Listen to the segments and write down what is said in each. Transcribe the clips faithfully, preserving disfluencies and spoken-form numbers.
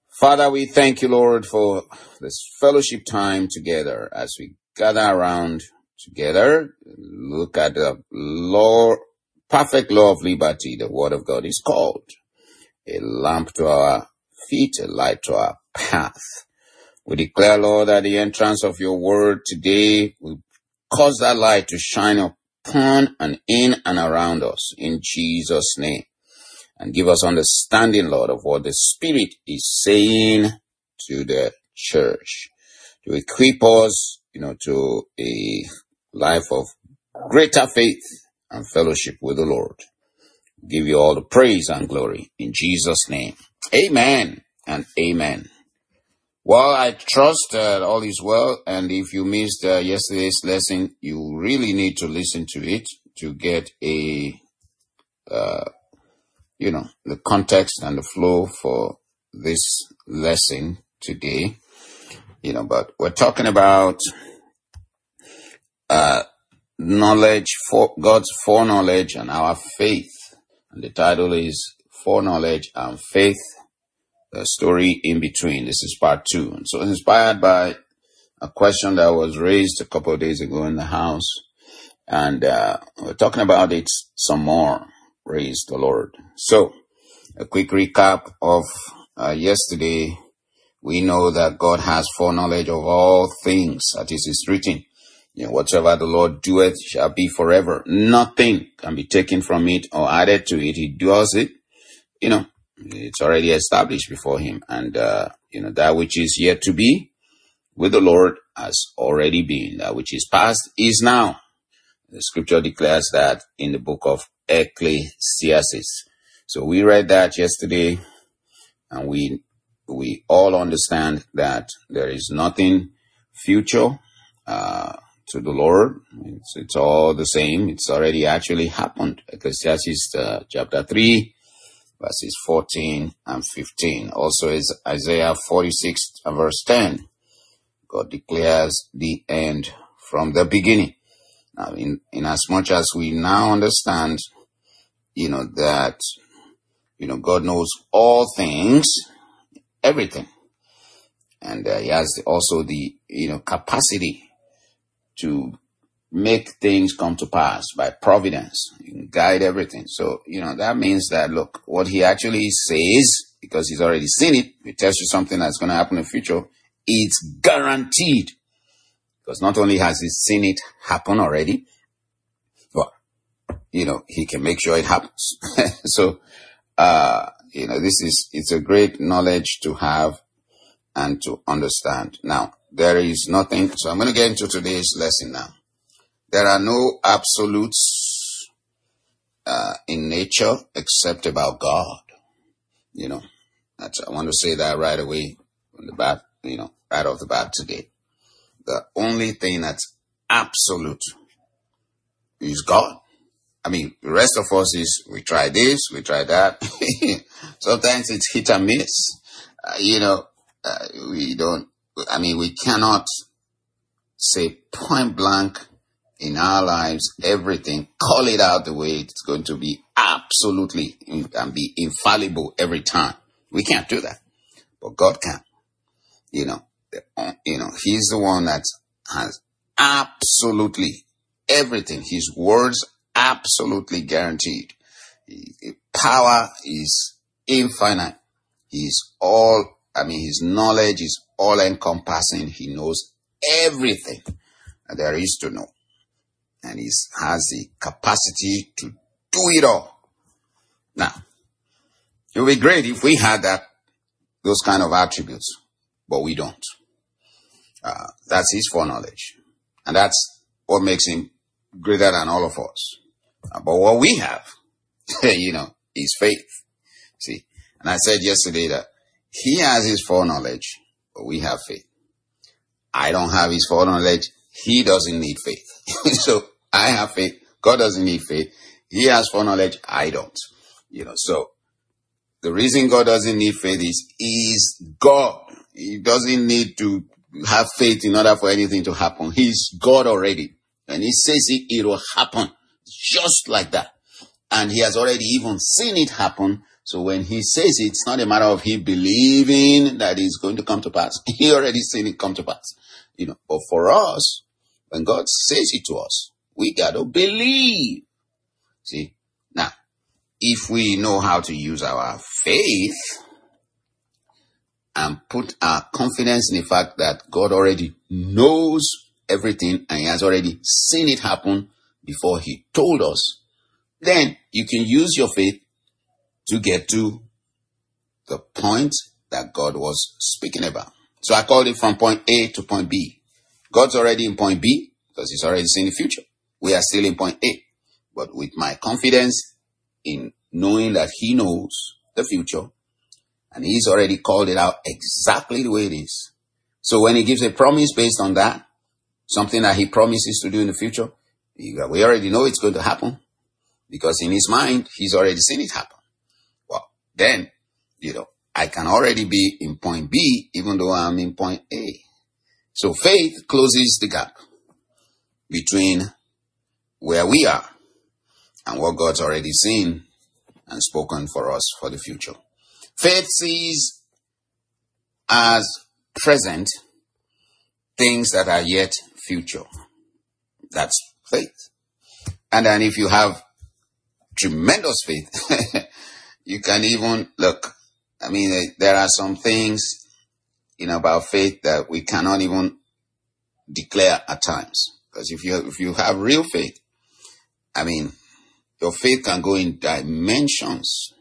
Father, we thank you, Lord, for this fellowship time together as we gather around together. Look at the law, perfect law of liberty. The word of God is called a lamp to our feet, a light to our path. We declare, Lord, that the entrance of your word today will cause that light to shine upon and in and around us in Jesus' name. And give us understanding, Lord, of what the Spirit is saying to the church. To equip us, you know, to a life of greater faith and fellowship with the Lord. Give you all the praise and glory in Jesus' name. Amen and amen. Well, I trust that all is well. And if you missed uh, yesterday's lesson, you really need to listen to it to get a... Uh, you know, the context and the flow for this lesson today, you know, but we're talking about, uh, knowledge for God's foreknowledge and our faith. And the title is Foreknowledge and Faith, the story in between. This is part two. And so inspired by a question that was raised a couple of days ago in the house. And, uh, we're talking about it some more. Praise the Lord. So, a quick recap of uh, yesterday. We know that God has foreknowledge of all things, that is, is written. You know, whatsoever the Lord doeth shall be forever. Nothing can be taken from it or added to it. He does it. You know, it's already established before him. And, uh, you know, that which is yet to be with the Lord has already been. That which is past is now. The scripture declares that in the book of Ecclesiastes. So we read that yesterday, and we we all understand that there is nothing future uh, to the Lord. It's, it's all the same. It's already actually happened. Ecclesiastes uh, chapter three, verses fourteen and fifteen. Also is Isaiah forty-six and verse ten. God declares the end from the beginning. Now, in, in as much as we now understand, you know, that, you know, God knows all things, everything. And uh, he has also the, you know, capacity to make things come to pass by providence, guide everything. So, you know, that means that, look, what he actually says, because he's already seen it, he tells you something that's going to happen in the future, it's guaranteed. Because not only has he seen it happen already, well, you know, he can make sure it happens. so, uh, you know, this is, it's a great knowledge to have and to understand. Now, there is nothing, so I'm going to get into today's lesson now. There are no absolutes, uh, in nature except about God. You know, that's, I want to say that right away from the bat, you know, right off the bat today. The only thing that's absolute is God. I mean, the rest of us is, we try this, we try that. Sometimes it's hit and miss. Uh, you know, uh, we don't, I mean, we cannot say point blank in our lives, everything, call it out the way it's going to be absolutely and be infallible every time. We can't do that, but God can, you know. You know, he's the one that has absolutely everything. His words absolutely guaranteed. His power is infinite. He's all, I mean, his knowledge is all encompassing. He knows everything that there is to know. And he has the capacity to do it all. Now, it would be great if we had that, those kind of attributes, but we don't. Uh, that's his foreknowledge. And that's what makes him greater than all of us. Uh, but what we have, you know, is faith. See, and I said yesterday that he has his foreknowledge, but we have faith. I don't have his foreknowledge. He doesn't need faith. So I have faith. God doesn't need faith. He has foreknowledge. I don't. You know, so the reason God doesn't need faith is, is God. He doesn't need to have faith in order for anything to happen. He's God already. And he says it, it will happen just like that. And he has already even seen it happen. So when he says it, it's not a matter of he believing that it's going to come to pass. He already seen it come to pass. You know, but for us, when God says it to us, we got to believe. See, now, if we know how to use our faith and put our confidence in the fact that God already knows everything and he has already seen it happen before he told us, then you can use your faith to get to the point that God was speaking about. So I called it from point A to point B. God's already in point B because he's already seen the future. We are still in point A. But with my confidence in knowing that he knows the future and he's already called it out exactly the way it is. So when he gives a promise based on that, something that he promises to do in the future, we already know it's going to happen because in his mind, he's already seen it happen. Well, then, you know, I can already be in point B even though I'm in point A. So faith closes the gap between where we are and what God's already seen and spoken for us for the future. Faith sees as present things that are yet future. That's faith. And then if you have tremendous faith, you can even look, I mean, there are some things, you know, about faith that we cannot even declare at times. Because if you, if you have real faith, I mean, your faith can go in dimensions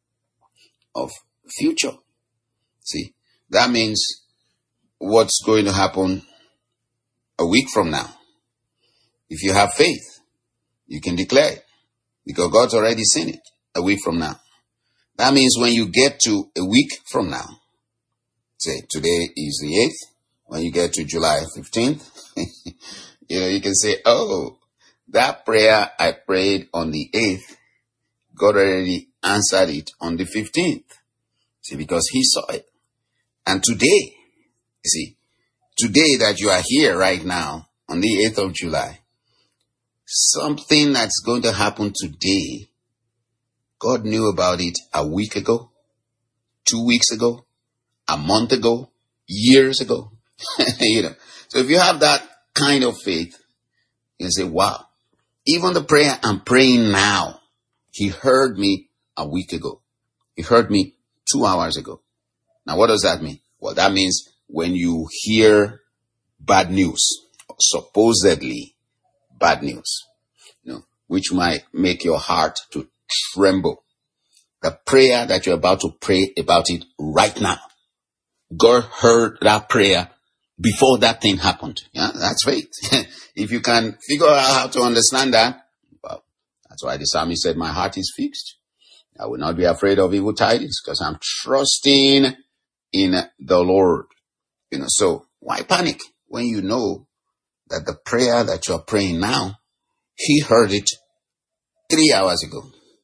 of future. See, that means what's going to happen a week from now. If you have faith, you can declare it because God's already seen it a week from now. That means when you get to a week from now, say today is the eighth, when you get to July fifteenth, you know, you can say, oh, that prayer I prayed on the eighth, God already answered it on the fifteenth. See, because he saw it. And today, you see, today that you are here right now on the eighth of July, something that's going to happen today, God knew about it a week ago, two weeks ago, a month ago, years ago. You know, so if you have that kind of faith, you can say, wow, even the prayer I'm praying now, he heard me a week ago. He heard me two hours ago. Now, what does that mean? Well, that means when you hear bad news, supposedly bad news, you know, which might make your heart to tremble, the prayer that you're about to pray about it right now, God heard that prayer before that thing happened. Yeah, that's faith. If you can figure out how to understand that, well, that's why the psalmist said, my heart is fixed. I will not be afraid of evil tidings because I'm trusting in the Lord. You know, so why panic when you know that the prayer that you're praying now, he heard it three hours ago.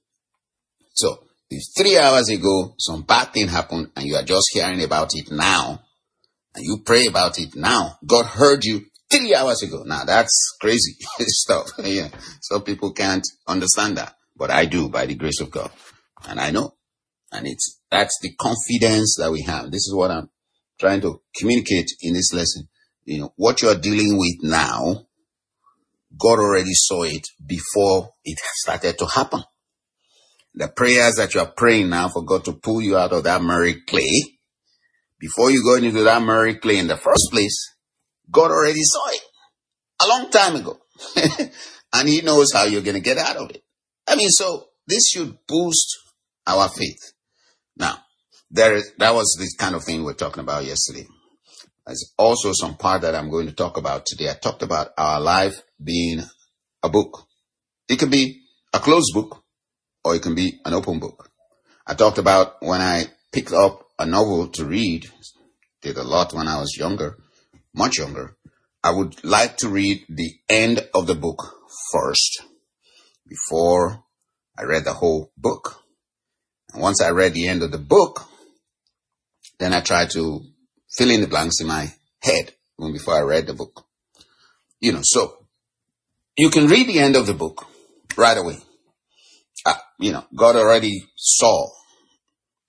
So if three hours ago, some bad thing happened and you are just hearing about it now, and you pray about it now, God heard you three hours ago. Now that's crazy stuff. Yeah. Some people can't understand that, but I do by the grace of God. And I know. And it's, that's the confidence that we have. This is what I'm trying to communicate in this lesson. You know, what you're dealing with now, God already saw it before it started to happen. The prayers that you're praying now for God to pull you out of that miry clay, before you go into that miry clay in the first place, God already saw it a long time ago. And he knows how you're going to get out of it. I mean, so this should boost our faith. Now, there is, that was the kind of thing we were talking about yesterday. There's also some part that I'm going to talk about today. I talked about our life being a book. It can be a closed book or it can be an open book. I talked about when I picked up a novel to read, did a lot when I was younger, much younger. I would like to read the end of the book first before I read the whole book. And once I read the end of the book, then I tried to fill in the blanks in my head even before I read the book. You know, so you can read the end of the book right away. Uh, you know, God already saw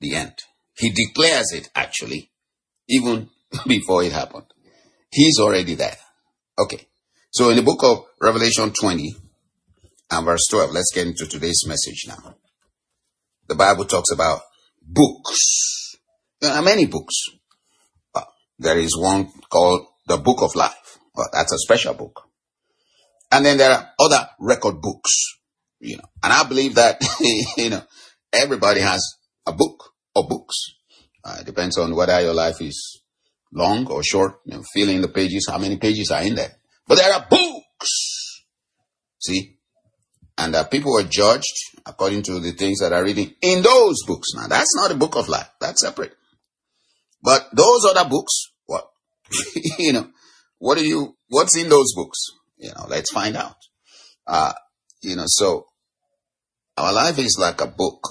the end. He declares it actually, even before it happened. He's already there. Okay. So in the book of Revelation twenty and verse twelve, let's get into today's message now. The Bible talks about books. There are many books. Uh, there is one called the Book of Life. Well, that's a special book. And then there are other record books, you know, and I believe that, you know, everybody has a book or books. Uh, it depends on whether your life is long or short, you know, fill in the pages, how many pages are in there. But there are books. See? And uh, people are judged according to the things that are written in those books. Now, that's not a book of life. That's separate. But those other books, what? you know, what do you, what's in those books? You know, let's find out. Uh, you know, so our life is like a book.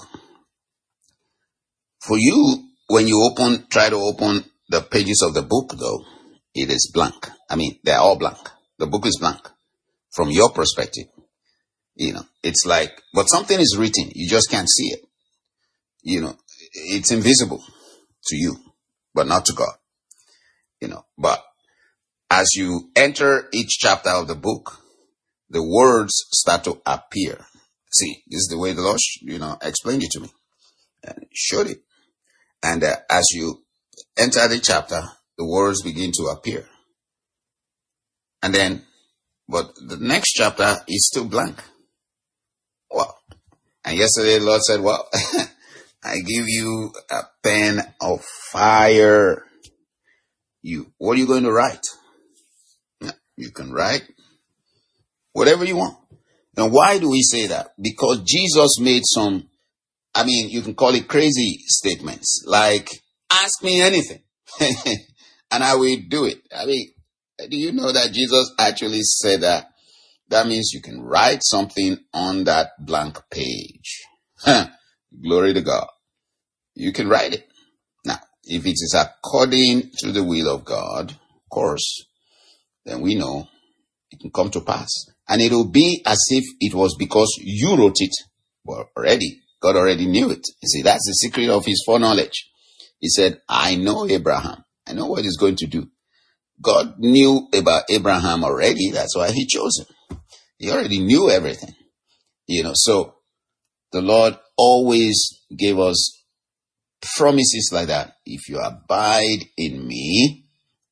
For you, when you open, try to open the pages of the book, though, it is blank. I mean, they're all blank. The book is blank from your perspective. You know, it's like, but something is written. You just can't see it. You know, it's invisible to you, but not to God. You know, but as you enter each chapter of the book, the words start to appear. See, this is the way the Lord, you know, explained it to me and showed it. And uh, as you enter the chapter, the words begin to appear. And then, but the next chapter is still blank. Well, and yesterday the Lord said, well, I give you a pen of fire. You, what are you going to write? You can write whatever you want. And why do we say that? Because Jesus made some, I mean, you can call it crazy statements, like, ask me anything, and I will do it. I mean, do you know that Jesus actually said that? That means you can write something on that blank page. Glory to God. You can write it. Now, if it is according to the will of God, of course, then we know it can come to pass. And it will be as if it was because you wrote it. Well, already, God already knew it. You see, that's the secret of his foreknowledge. He said, I know Abraham. I know what he's going to do. God knew about Abraham already. That's why he chose him. He already knew everything. You know, so the Lord always gave us promises like that. If you abide in me,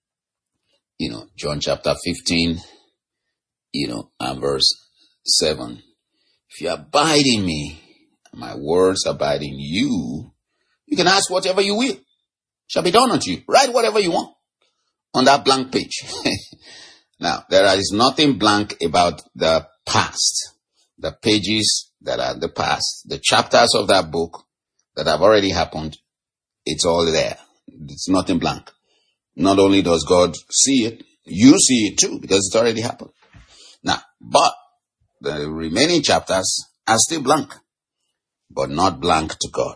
you know, John chapter fifteen, you know, and verse seven. If you abide in me, my words abide in you, you can ask whatever you will. Shall be done unto you. Write whatever you want on that blank page. Now, there is nothing blank about the past. The pages that are the past, the chapters of that book that have already happened, it's all there. It's nothing blank. Not only does God see it, you see it too, because it's already happened. Now, but the remaining chapters are still blank, but not blank to God.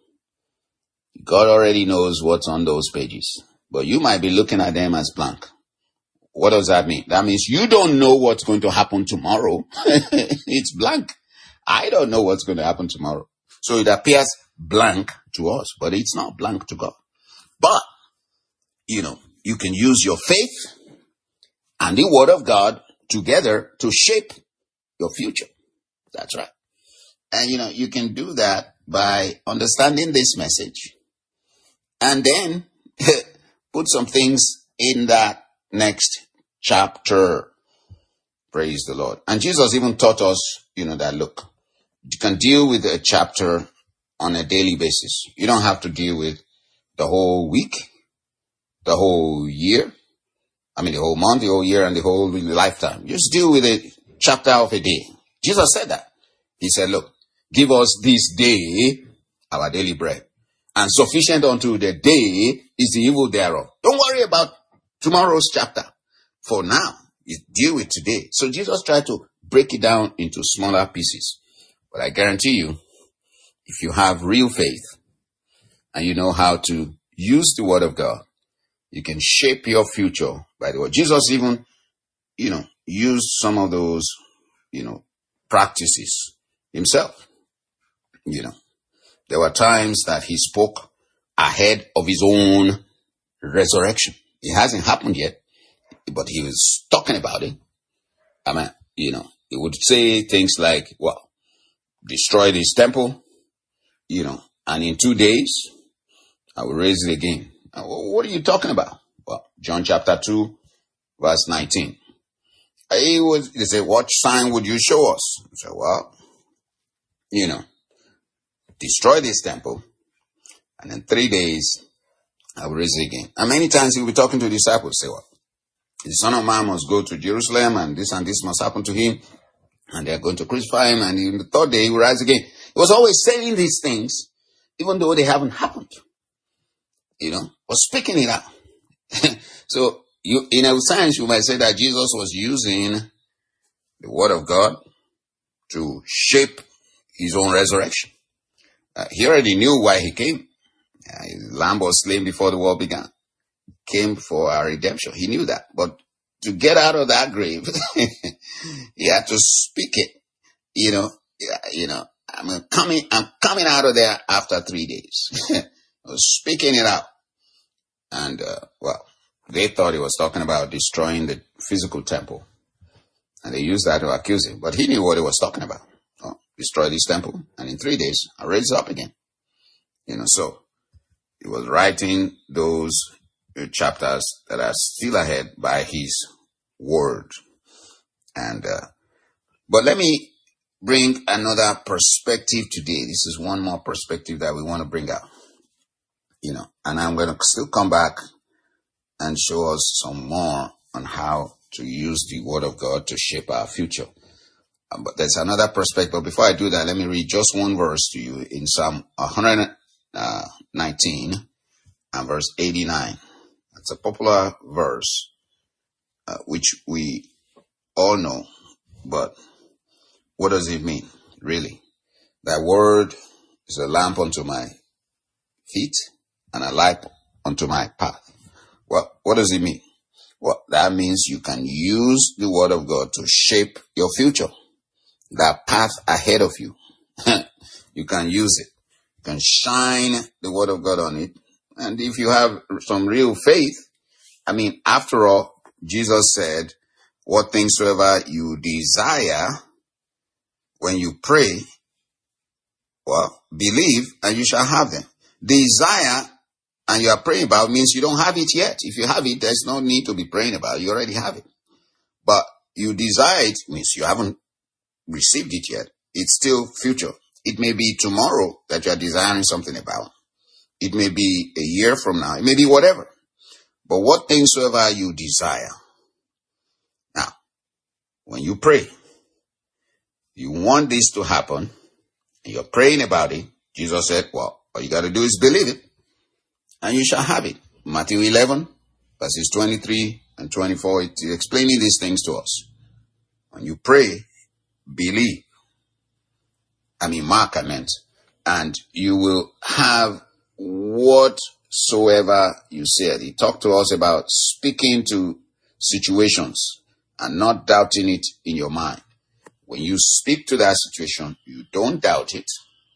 God already knows what's on those pages, but you might be looking at them as blank. What does that mean? That means you don't know what's going to happen tomorrow. It's blank. I don't know what's going to happen tomorrow. So it appears blank to us, but it's not blank to God. But, you know, you can use your faith and the word of God together to shape your future. That's right. And, you know, you can do that by understanding this message and then put some things in that next chapter. Praise the Lord. And Jesus even taught us, you know, that look, you can deal with a chapter on a daily basis. You don't have to deal with the whole week, the whole year. I mean, the whole month, the whole year, and the whole lifetime. Just deal with a chapter of a day. Jesus said that. He said, look, give us this day our daily bread. And sufficient unto the day is the evil thereof. Don't worry about tomorrow's chapter. For now, you deal with today. So Jesus tried to break it down into smaller pieces. But I guarantee you, if you have real faith and you know how to use the word of God, you can shape your future by the word. Jesus even, you know, used some of those, you know, practices himself. You know, There were times that he spoke ahead of his own resurrection. It hasn't happened yet, but he was talking about it. I mean, you know, he would say things like, well, destroy this temple, you know, and in two days, I will raise it again. What are you talking about? Well, John chapter two, verse nineteen. He was, they said, what sign would you show us? I said, well, you know, destroy this temple, and in three days, I will raise it again. And many times he will be talking to the disciples, say, well, the Son of Man must go to Jerusalem, and this and this must happen to him, and they're going to crucify him, and in the third day he will rise again. He was always saying these things, even though they haven't happened. You know, was speaking it out. So, you, in a sense, you might say that Jesus was using the Word of God to shape his own resurrection. Uh, he already knew why he came. Uh, his lamb was slain before the world began. Came for our redemption. He knew that. But to get out of that grave, he had to speak it. You know, you know, I'm coming, I'm coming out of there after three days. I was speaking it out. And, uh, well, they thought he was talking about destroying the physical temple. And they used that to accuse him. But he knew what he was talking about. Oh, destroy this temple, and in three days, I'll raise it up again. You know, so he was writing those chapters that are still ahead by his word. And, uh, but let me bring another perspective today. This is one more perspective that we want to bring out. You know, and I'm going to still come back and show us some more on how to use the Word of God to shape our future. Um, but there's another perspective. But before I do that, let me read just one verse to you in Psalm one nineteen and verse eighty-nine. It's a popular verse, uh, which we all know. But what does it mean, really? Thy word is a lamp unto my feet and a light unto my path. Well, what does it mean? Well, that means you can use the Word of God to shape your future, that path ahead of you. You can use it. You can shine the Word of God on it. And if you have some real faith, I mean, after all, Jesus said, what things soever you desire when you pray, well, believe and you shall have them. Desire and you are praying about means you don't have it yet. If you have it, there's no need to be praying about it. You already have it. But you desire it means you haven't received it yet. It's still future. It may be tomorrow that you are desiring something about. It may be a year from now. It may be whatever. But what things soever you desire. Now, when you pray, you want this to happen, and you're praying about it. Jesus said, well, all you got to do is believe it, and you shall have it. Matthew eleven, verses twenty-three and twenty-four, it's explaining these things to us. When you pray, believe. I mean, Mark, I meant. And you will have whatsoever you said. He talked to us about speaking to situations and not doubting it in your mind. When you speak to that situation, you don't doubt it.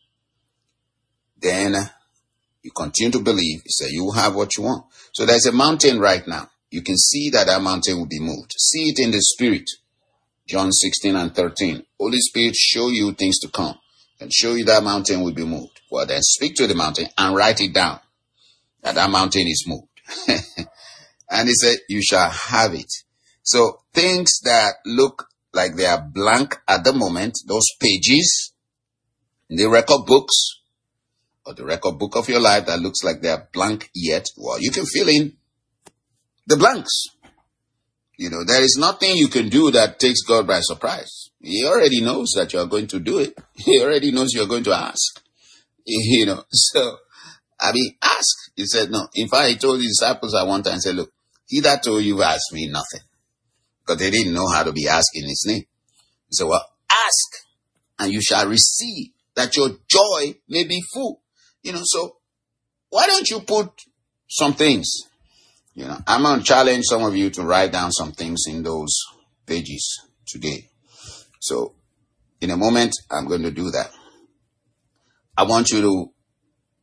Then you continue to believe. He said, you will have what you want. So there's a mountain right now. You can see that that mountain will be moved. See it in the spirit. John sixteen and thirteen. Holy Spirit show you things to come and show you that mountain will be moved. Well, then speak to the mountain and write it down that that mountain is moved. And he said, you shall have it. So things that look like they are blank at the moment, those pages in the record books, or the record book of your life that looks like they're blank yet, well, you can fill in the blanks. You know, there is nothing you can do that takes God by surprise. He already knows that you are going to do it. He already knows you're going to ask. You know, so, I mean, ask. He said, no. In fact, he told the disciples at one time, said, look, he that told you asked me nothing. Because they didn't know how to be asked in his name. He said, well, ask and you shall receive, that your joy may be full. You know, so why don't you put some things? You know, I'm going to challenge some of you to write down some things in those pages today. So in a moment, I'm going to do that. I want you to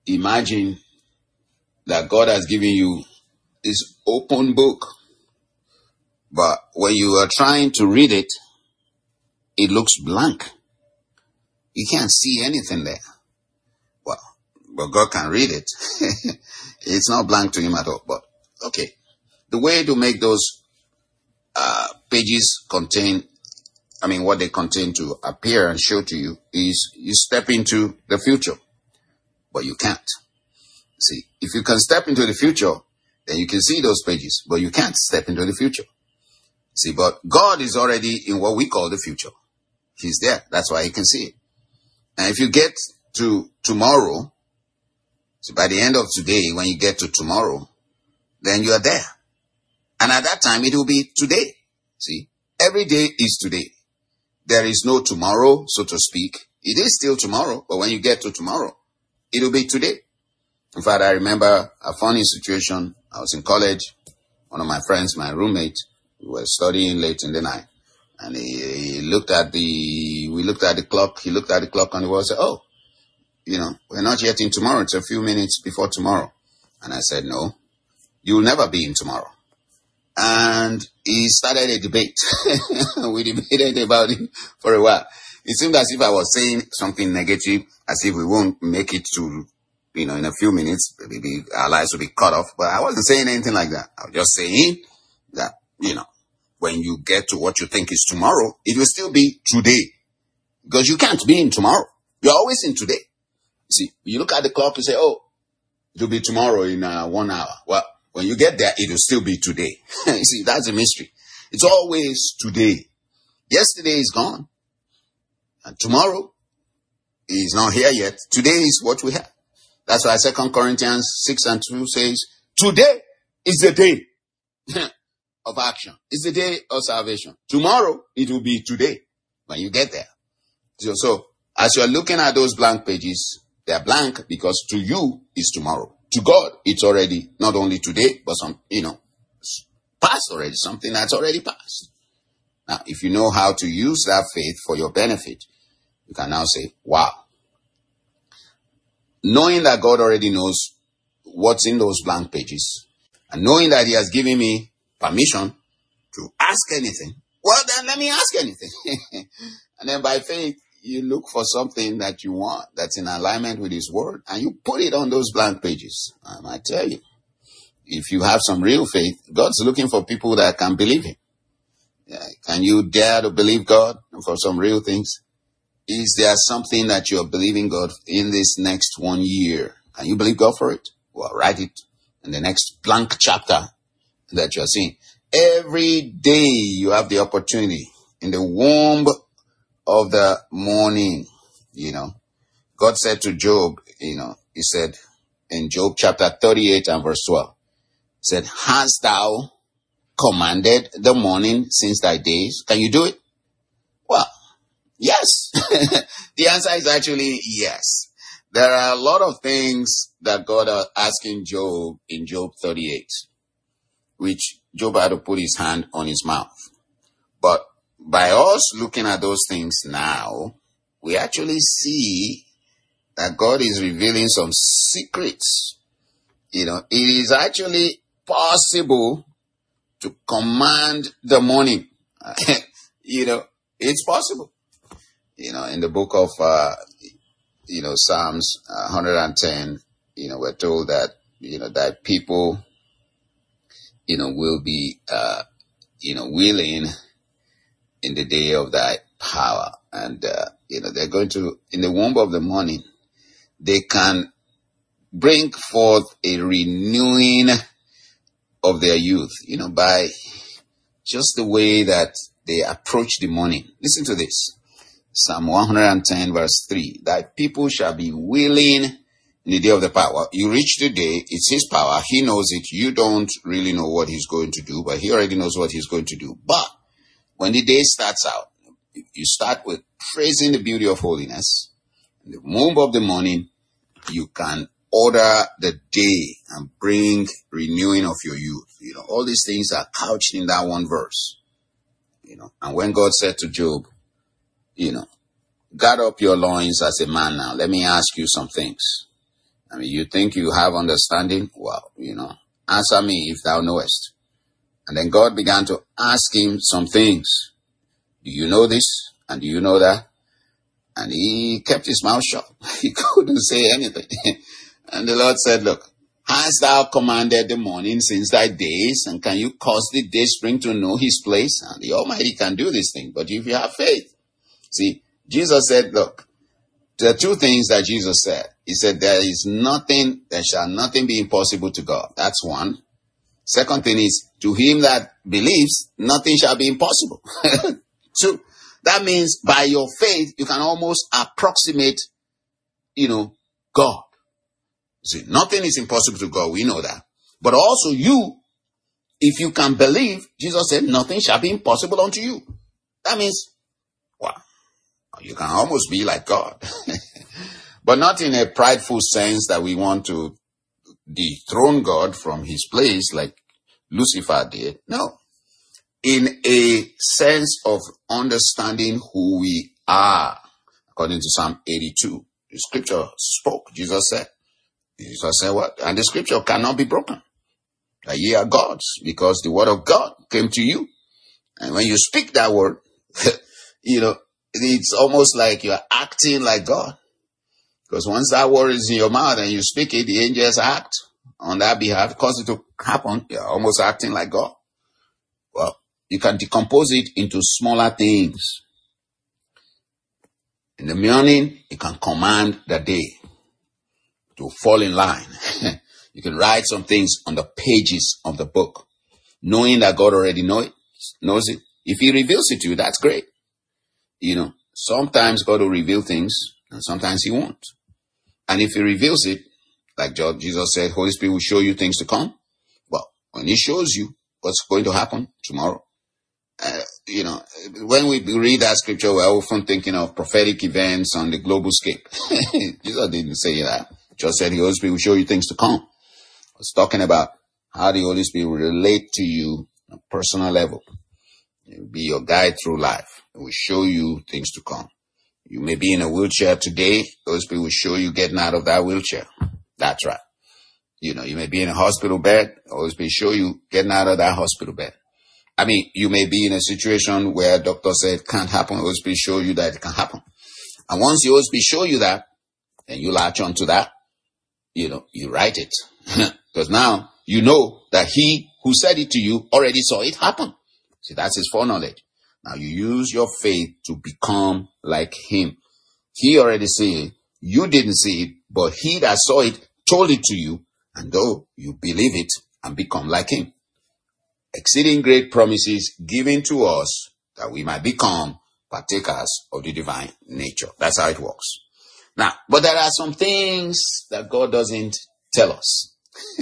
imagine that God has given you this open book, but when you are trying to read it, it looks blank. You can't see anything there. Well, but God can read it. It's not blank to him at all. But okay, the way to make those uh, pages contain, I mean, what they contain to appear and show to you is you step into the future, but you can't. See, if you can step into the future, then you can see those pages, but you can't step into the future. See, but God is already in what we call the future. He's there. That's why you can see it. And if you get to tomorrow, so by the end of today, when you get to tomorrow, then you are there. And at that time, it will be today. See, every day is today. There is no tomorrow, so to speak. It is still tomorrow, but when you get to tomorrow, it will be today. In fact, I remember a funny situation. I was in college. One of my friends, my roommate, we were studying late in the night. And he, he looked at the, we looked at the clock. He looked at the clock on the wall and said, oh, you know, we're not yet in tomorrow. It's a few minutes before tomorrow. And I said, no, you will never be in tomorrow. And he started a debate. We debated about it for a while. It seemed as if I was saying something negative, as if we won't make it to, you know, in a few minutes, maybe our lives will be cut off. But I wasn't saying anything like that. I was just saying that, you know, when you get to what you think is tomorrow, it will still be today. Because you can't be in tomorrow. You're always in today. See, you look at the clock, you say, oh, it'll be tomorrow in uh, one hour. Well, when you get there, it will still be today. You see, that's a mystery. It's always today. Yesterday is gone. And tomorrow is not here yet. Today is what we have. That's why Second Corinthians six and two says, today is the day of action. It's the day of salvation. Tomorrow, it will be today when you get there. So, so as you're looking at those blank pages, they're blank because to you, it's tomorrow. To God, it's already not only today, but some, you know, past already, something that's already passed. Now, if you know how to use that faith for your benefit, you can now say, wow. Knowing that God already knows what's in those blank pages, and knowing that he has given me permission to ask anything, well, then let me ask anything. And then by faith, you look for something that you want that's in alignment with his word, and you put it on those blank pages. I might tell you, if you have some real faith, God's looking for people that can believe him. Yeah. Can you dare to believe God for some real things? Is there something that you're believing God in this next one year? Can you believe God for it? Well, write it in the next blank chapter that you're seeing. Every day you have the opportunity in the womb of the morning, you know. God said to Job, you know, he said in Job chapter thirty-eight and verse twelve, he said, hast thou commanded the morning since thy days? Can you do it? Well, yes. The answer is actually yes. There are a lot of things that God is asking Job in Job thirty-eight, which Job had to put his hand on his mouth. But by us looking at those things now, we actually see that God is revealing some secrets. You know, it is actually possible to command the morning. You know, it's possible. You know, in the book of, uh, you know, Psalms uh, one hundred ten, you know, we're told that, you know, that people, you know, will be, uh, you know, willing in the day of thy power. And, uh, you know, they're going to, in the womb of the morning, they can bring forth a renewing of their youth, you know, by just the way that they approach the morning. Listen to this. Psalm one hundred ten verse three, thy people shall be willing in the day of the power. You reach the day, it's his power. He knows it. You don't really know what he's going to do, but he already knows what he's going to do. But when the day starts out, you start with praising the beauty of holiness. In the womb of the morning, you can order the day and bring renewing of your youth. You know, all these things are couched in that one verse. You know, and when God said to Job, you know, gird up your loins as a man now. Let me ask you some things. I mean, you think you have understanding? Well, you know, answer me if thou knowest. And then God began to ask him some things. Do you know this? And do you know that? And he kept his mouth shut. He couldn't say anything. And the Lord said, look, hast thou commanded the morning since thy days? And can you cause the day spring to know his place? And the Almighty can do this thing. But if you have faith. See, Jesus said, look, there are two things that Jesus said. He said, there is nothing, there shall nothing be impossible to God. That's one. Second thing is, to him that believes, nothing shall be impossible. Two. That means by your faith, you can almost approximate, you know, God. See, nothing is impossible to God. We know that. But also you, if you can believe, Jesus said, nothing shall be impossible unto you. That means, wow, you can almost be like God. But not in a prideful sense that we want to dethrone God from his place like Lucifer did. No. In a sense of understanding who we are, according to Psalm eighty-two, the scripture spoke. Jesus said, Jesus said what? And the scripture cannot be broken. That ye are gods, because the word of God came to you. And when you speak that word, you know, it's almost like you're acting like God. Because once that word is in your mouth and you speak it, the angels act on that behalf, cause it to happen. You're almost acting like God. Well, you can decompose it into smaller things. In the morning, you can command the day to fall in line. You can write some things on the pages of the book, knowing that God already know it, knows it. If he reveals it to you, that's great. You know, sometimes God will reveal things and sometimes he won't. And if he reveals it, like Jesus said, Holy Spirit will show you things to come. Well, when he shows you what's going to happen tomorrow, uh, you know, when we read that scripture, we're often thinking of prophetic events on the global scape. Jesus didn't say that. Just said the Holy Spirit will show you things to come. I was talking about how the Holy Spirit will relate to you on a personal level. It will be your guide through life. It will show you things to come. You may be in a wheelchair today. The Holy Spirit will show you getting out of that wheelchair. That's right. You know, you may be in a hospital bed. The Holy Spirit show you getting out of that hospital bed. I mean, you may be in a situation where a doctor said can't happen. The Holy Spirit show you that it can happen. And once the Holy Spirit show you that, then you latch onto that. You know, you write it. Because now you know that he who said it to you already saw it happen. See, that's his foreknowledge. Now you use your faith to become like him. He already see it. You didn't see it, but he that saw it told it to you. And though you believe it and become like him. Exceeding great promises given to us that we might become partakers of the divine nature. That's how it works. Now, but there are some things that God doesn't tell us.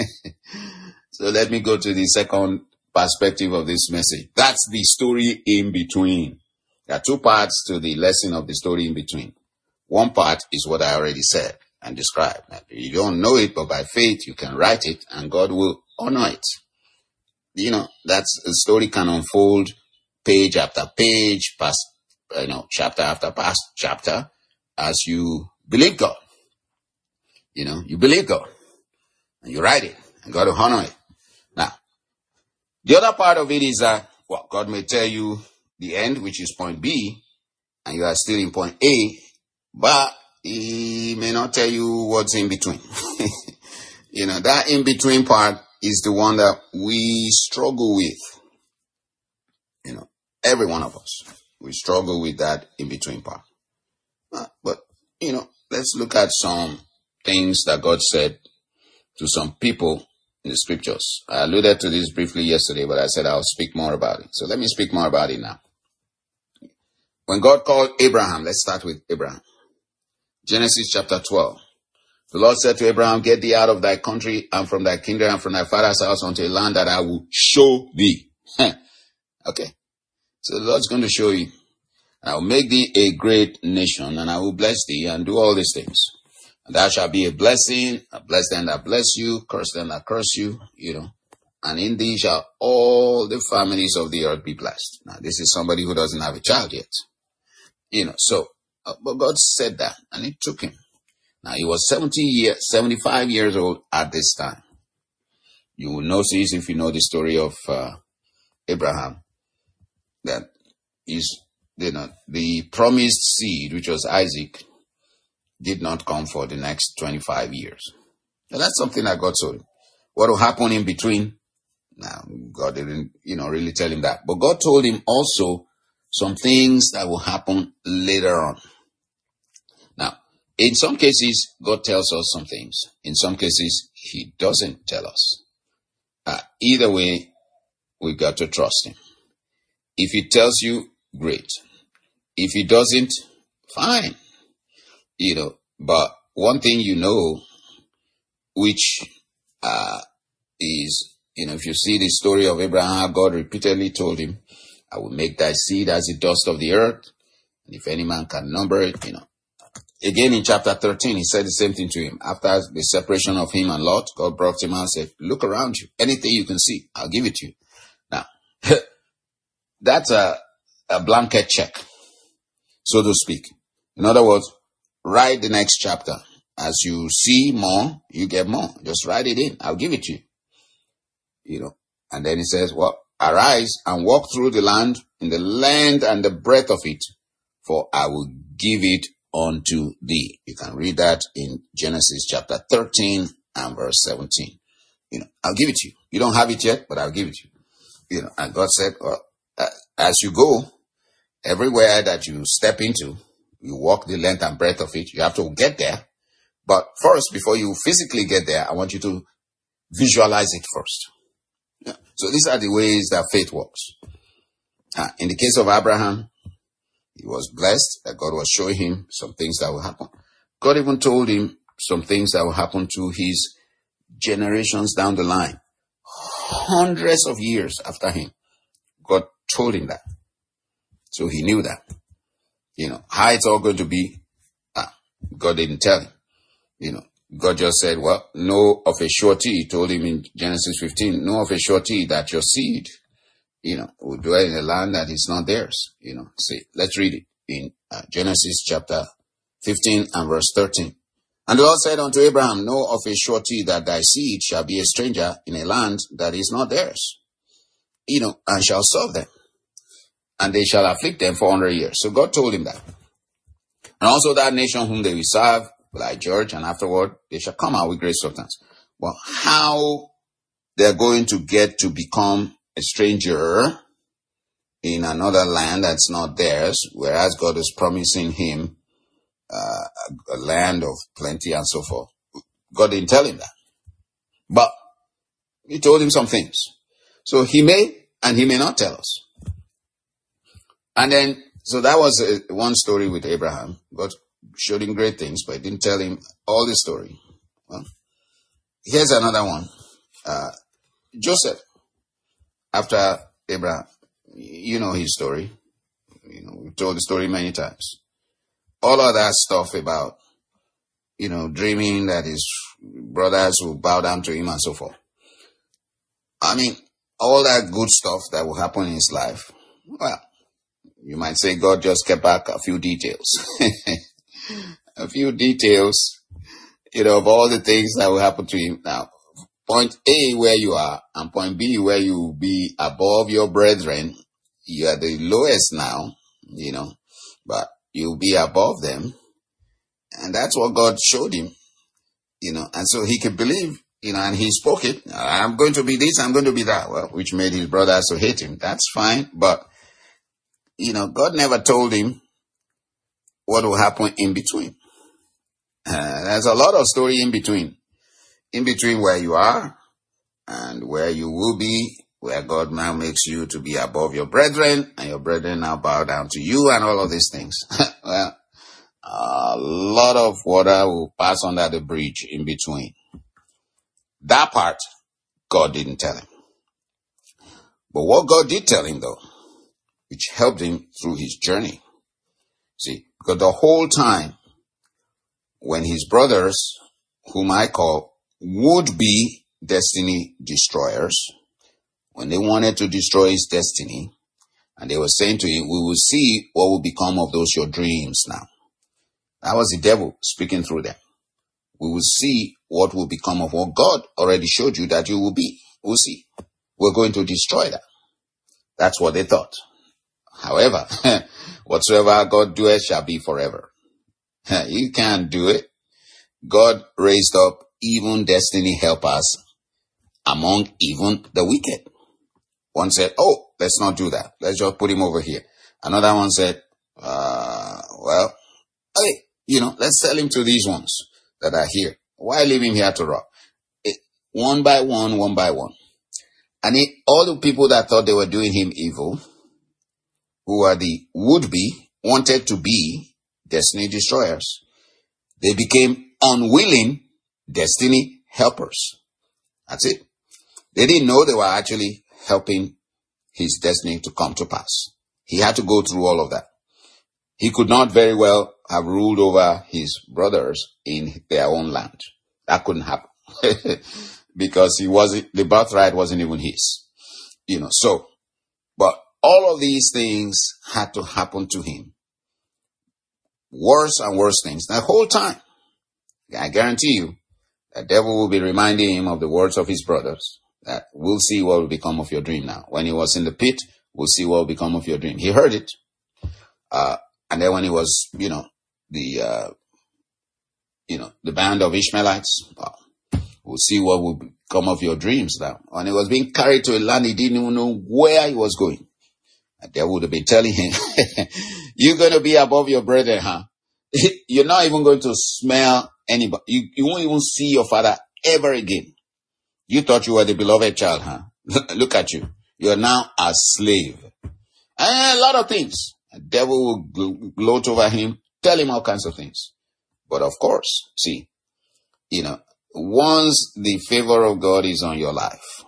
So let me go to the second perspective of this message. That's the story in between. There are two parts to the lesson of the story in between. One part is what I already said and described. You don't know it, but by faith you can write it and God will honor it. You know, that's the story can unfold page after page, past, you know, chapter after past chapter as you believe God. You know, you believe God and you write it and God will honor it. Now, the other part of it is that, well, God may tell you the end, which is point B, and you are still in point A, but he may not tell you what's in between. You know, that in between part is the one that we struggle with. You know, every one of us, we struggle with that in between part. Uh, but, you know, let's look at some things that God said to some people in the scriptures. I alluded to this briefly yesterday, but I said I'll speak more about it. So let me speak more about it now. When God called Abraham, let's start with Abraham. Genesis chapter twelve. The Lord said to Abraham, get thee out of thy country and from thy kindred and from thy father's house unto a land that I will show thee. Okay. So the Lord's going to show you. I will make thee a great nation and I will bless thee and do all these things. And thou shalt be a blessing, a bless them that bless you, curse them that curse you, you know. And in thee shall all the families of the earth be blessed. Now, this is somebody who doesn't have a child yet. You know, so, uh, but God said that and it took him. Now, he was seventy years, seventy-five years old at this time. You will notice, if you know the story of uh, Abraham, that is, you know, the promised seed, which was Isaac, did not come for the next twenty-five years. And that's something that God told him. What will happen in between? Now, God didn't, you know, really tell him that. But God told him also some things that will happen later on. Now, in some cases, God tells us some things. In some cases, he doesn't tell us. Uh, either way, we got to trust him. If he tells you, great. If he doesn't, fine. You know, but one thing you know, which uh, is, you know, if you see the story of Abraham, God repeatedly told him, I will make thy seed as the dust of the earth. And if any man can number it, you know. Again, in chapter thirteen, he said the same thing to him. After the separation of him and Lot, God brought him out and said, look around you. Anything you can see, I'll give it to you. Now, that's a, a blanket check, so to speak. In other words, write the next chapter. As you see more, you get more. Just write it in. I'll give it to you. You know, and then he says, well, arise and walk through the land in the length and the breadth of it, for I will give it unto thee. You can read that in Genesis chapter thirteen and verse seventeen. You know, I'll give it to you. You don't have it yet, but I'll give it to you. You know, and God said, well, uh, as you go, everywhere that you step into, you walk the length and breadth of it. You have to get there. But first, before you physically get there, I want you to visualize it first. Yeah. So these are the ways that faith works. Uh, in the case of Abraham, he was blessed that God was showing him some things that will happen. God even told him some things that will happen to his generations down the line. Hundreds of years after him, God told him that. So he knew that. You know, how it's all going to be, uh, God didn't tell him. You know, God just said, well, know of a surety, he told him in Genesis fifteen, know of a surety that your seed, you know, will dwell in a land that is not theirs. You know, see, let's read it in uh, Genesis chapter fifteen and verse thirteen. And the Lord said unto Abraham, know of a surety that thy seed shall be a stranger in a land that is not theirs, you know, and shall serve them, and they shall afflict them for hundred years. So God told him that. And also that nation whom they will serve, like George, and afterward they shall come out with great substance. Well, how they're going to get to become a stranger in another land that's not theirs, whereas God is promising him uh, a land of plenty and so forth. God didn't tell him that. But he told him some things. So he may and he may not tell us. And then, so that was a, one story with Abraham. God showed him great things, but he didn't tell him all the story. Well, here's another one. Uh, Joseph, after Abraham, you know his story. You know, we've told the story many times. All of that stuff about, you know, dreaming that his brothers will bow down to him and so forth. I mean, all that good stuff that will happen in his life. Well, you might say God just kept back a few details. A few details, you know, of all the things that will happen to him. Now, point A, where you are, and point B, where you will be above your brethren. You are the lowest now, you know, but you'll be above them. And that's what God showed him, you know, and so he could believe, you know, and he spoke it. I'm going to be this, I'm going to be that. Well, which made his brothers to hate him. That's fine. But, you know, God never told him what will happen in between. Uh, there's a lot of story in between. In between where you are and where you will be, where God now makes you to be above your brethren, and your brethren now bow down to you, and all of these things. Well, a lot of water will pass under the bridge in between. That part, God didn't tell him. But what God did tell him, though, which helped him through his journey. See, because the whole time, when his brothers, whom I call would-be destiny destroyers, when they wanted to destroy his destiny, and they were saying to him, we will see what will become of those your dreams now. That was the devil speaking through them. we will see what will become of what God already showed you that you will be. We'll see. We're going to destroy that. That's what they thought. However, whatsoever God doeth shall be forever. You can't do it. God raised up even destiny helpers among even the wicked. One said, oh, let's not do that. Let's just put him over here. Another one said, uh, well, hey, you know, let's sell him to these ones that are here. Why leave him here to rot? It, one by one, one by one. And it, all the people that thought they were doing him evil, who are the would-be, wanted to be destiny destroyers. They became unwilling destiny helpers. That's it. They didn't know they were actually helping his destiny to come to pass. He had to go through all of that. He could not very well have ruled over his brothers in their own land. That couldn't happen. Because he wasn't, the birthright wasn't even his. You know, so, but all of these things had to happen to him. Worse and worse things. The whole time, I guarantee you, the devil will be reminding him of the words of his brothers. That we'll see what will become of your dream now. When he was in the pit, we'll see what will become of your dream. He heard it. Uh, and then when he was, you know, the, uh, you know, the band of Ishmaelites, well, we'll see what will become of your dreams now. When he was being carried to a land, he didn't even know where he was going. And they would have been telling him, you're going to be above your brethren, huh? You're not even going to smell anybody. You, you won't even see your father ever again. You thought you were the beloved child, huh? Look at you. You're now a slave. And a lot of things. The devil will gloat over him, tell him all kinds of things. But of course, see, you know, once the favor of God is on your life,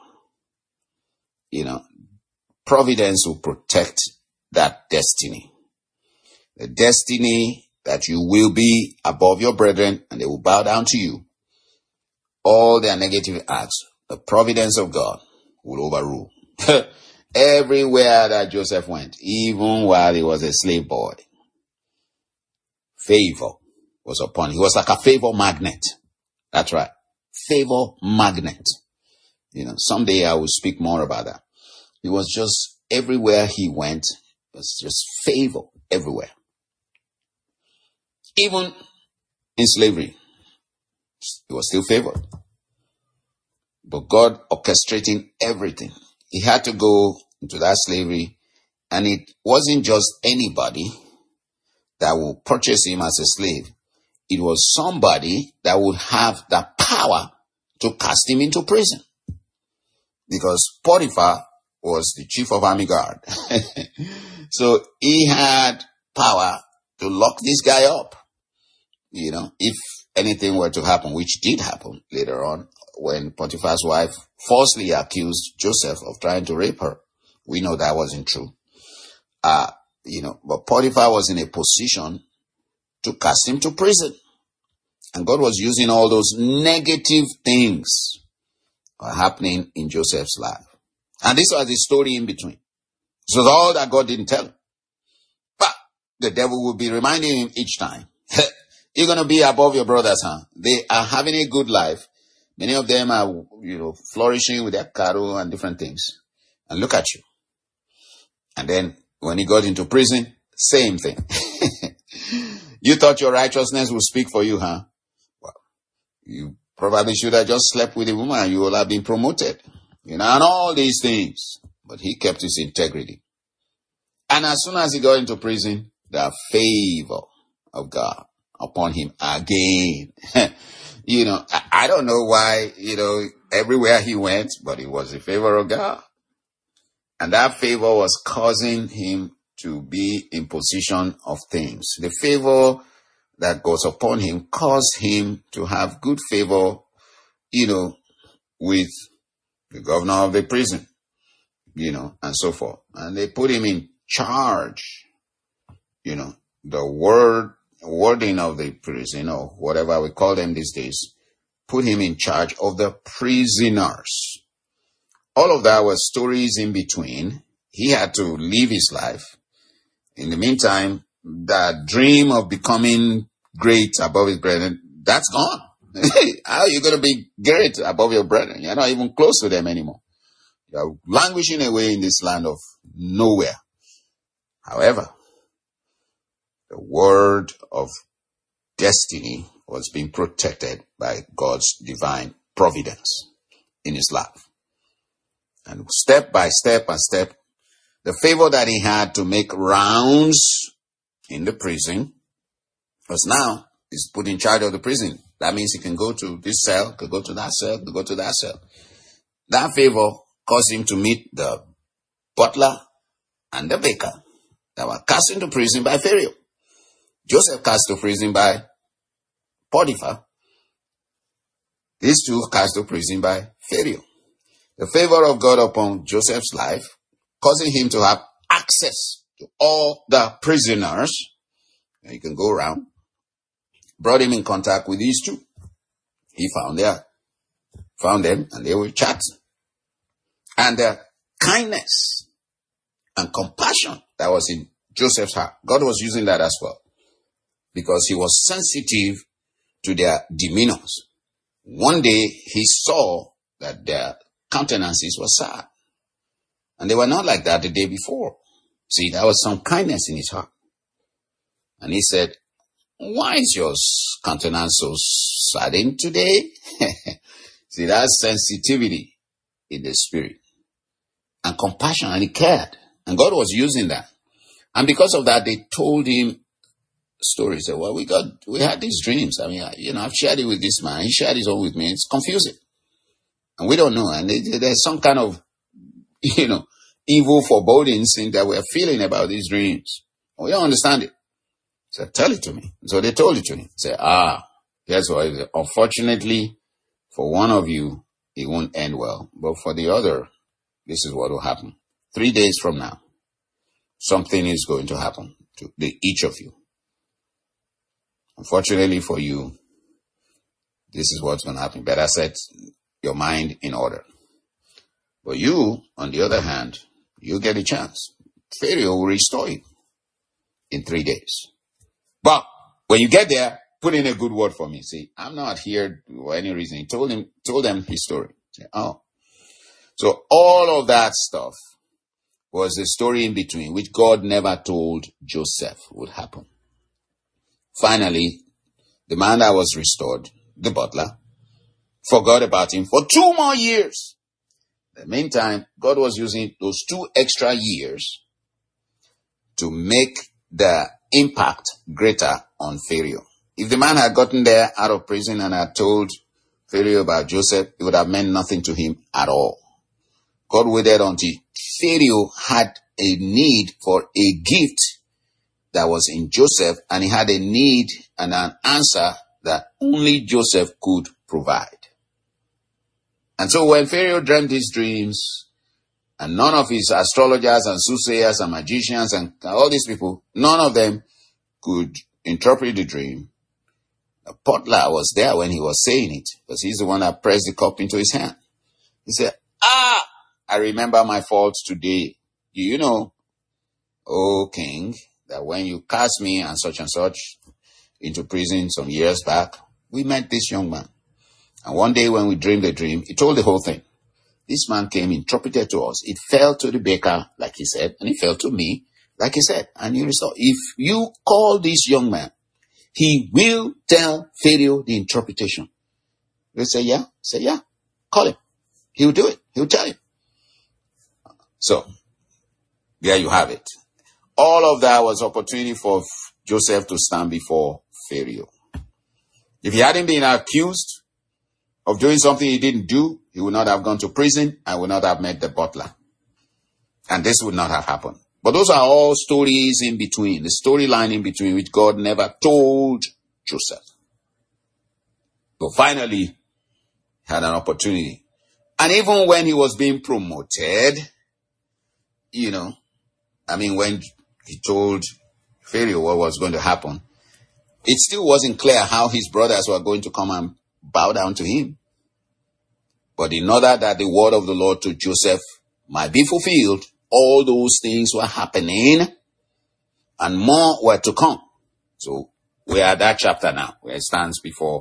you know, providence will protect that destiny. The destiny that you will be above your brethren and they will bow down to you. All their negative acts, the providence of God will overrule. Everywhere that Joseph went, even while he was a slave boy, favor was upon him. He was like a favor magnet. That's right. Favor magnet. You know, someday I will speak more about that. It was just everywhere he went, it was just favor everywhere. Even in slavery, he was still favored. But God orchestrating everything. He had to go into that slavery, and it wasn't just anybody that will purchase him as a slave. It was somebody that would have the power to cast him into prison. Because Potiphar was the chief of army guard. So he had power to lock this guy up. You know, if anything were to happen, which did happen later on, when Potiphar's wife falsely accused Joseph of trying to rape her. We know that wasn't true. Uh, you know, but Potiphar was in a position to cast him to prison. And God was using all those negative things uh, happening in Joseph's life. And this was the story in between. So all that God didn't tell him. But the devil will be reminding him each time. You're going to be above your brothers, huh? They are having a good life. Many of them are, you know, flourishing with their cattle and different things. And look at you. And then when he got into prison, same thing. You thought your righteousness would speak for you, huh? Well, you probably should have just slept with a woman and you will have been promoted. You know, and all these things. But he kept his integrity. And as soon as he got into prison, the favor of God upon him again. You know, I, I don't know why, you know, everywhere he went, but it was the favor of God. And that favor was causing him to be in possession of things. The favor that goes upon him caused him to have good favor, you know, with the governor of the prison, you know, and so forth. And they put him in charge, you know, the word, wording of the prison, or whatever we call them these days, put him in charge of the prisoners. All of that was stories in between. He had to live his life. In the meantime, that dream of becoming great above his brethren, that's gone. How are you going to be great above your brethren? You're not even close to them anymore. You're languishing away in this land of nowhere. However, the word of destiny was being protected by God's divine providence in his life. And step by step and step, the favor that he had to make rounds in the prison was now he's put in charge of the prison. That means he can go to this cell, could go to that cell, could go to that cell. That favor caused him to meet the butler and the baker that were cast into prison by Pharaoh. Joseph cast to prison by Potiphar. These two cast to prison by Pharaoh. The favor of God upon Joseph's life, causing him to have access to all the prisoners, and you can go around, brought him in contact with these two. He found their, found them, and they were chatting. And the kindness and compassion that was in Joseph's heart, God was using that as well, because he was sensitive to their demeanors. One day he saw that their countenances were sad, and they were not like that the day before. See, there was some kindness in his heart. And he said, why is your countenance so saddened today? See, that's sensitivity in the spirit and compassion, and he cared. And God was using that. And because of that, they told him stories. Said, well, we got, we had these dreams. I mean, you know, I've shared it with this man. He shared his own with me. It's confusing. And we don't know. And there's some kind of, you know, evil forebodings in that we're feeling about these dreams. We don't understand it. So tell it to me. So they told it to him. Say, ah, guess what? Unfortunately, for one of you, it won't end well. But for the other, this is what will happen. Three days from now, something is going to happen to the, each of you. Unfortunately for you, this is what's going to happen. Better set your mind in order. But you, on the other hand, you get a chance. Pharaoh will restore you in three days. But when you get there, put in a good word for me. See, I'm not here for any reason. He told him, told them his story. Say, oh. So all of that stuff was a story in between, which God never told Joseph would happen. Finally, the man that was restored, the butler, forgot about him for two more years. In the meantime, God was using those two extra years to make the impact greater on Pharaoh. If the man had gotten there out of prison and had told Pharaoh about Joseph, it would have meant nothing to him at all. God waited until Pharaoh had a need for a gift that was in Joseph, and he had a need and an answer that only Joseph could provide. And so when Pharaoh dreamt his dreams, and none of his astrologers and soothsayers and magicians and all these people, none of them could interpret the dream, the butler was there when he was saying it, because he's the one that pressed the cup into his hand. He said, ah, I remember my faults today. Do you know, O king, that when you cast me and such and such into prison some years back, we met this young man. And one day when we dreamed a dream, he told the whole thing. This man came, interpreted to us. It fell to the baker, like he said, and it fell to me, like he said. And he restored. If you call this young man, he will tell Pharaoh the interpretation. They say, yeah. Say, yeah. Call him. He'll do it. He'll tell you. So, there you have it. All of that was opportunity for Joseph to stand before Pharaoh. If he hadn't been accused of doing something he didn't do, he would not have gone to prison and would not have met the butler. And this would not have happened. But those are all stories in between, the storyline in between, which God never told Joseph. So finally, he had an opportunity. And even when he was being promoted, you know, I mean, when he told Pharaoh what was going to happen, it still wasn't clear how his brothers were going to come and bow down to him. But in order that the word of the Lord to Joseph might be fulfilled, all those things were happening and more were to come. So we are at that chapter now where it stands before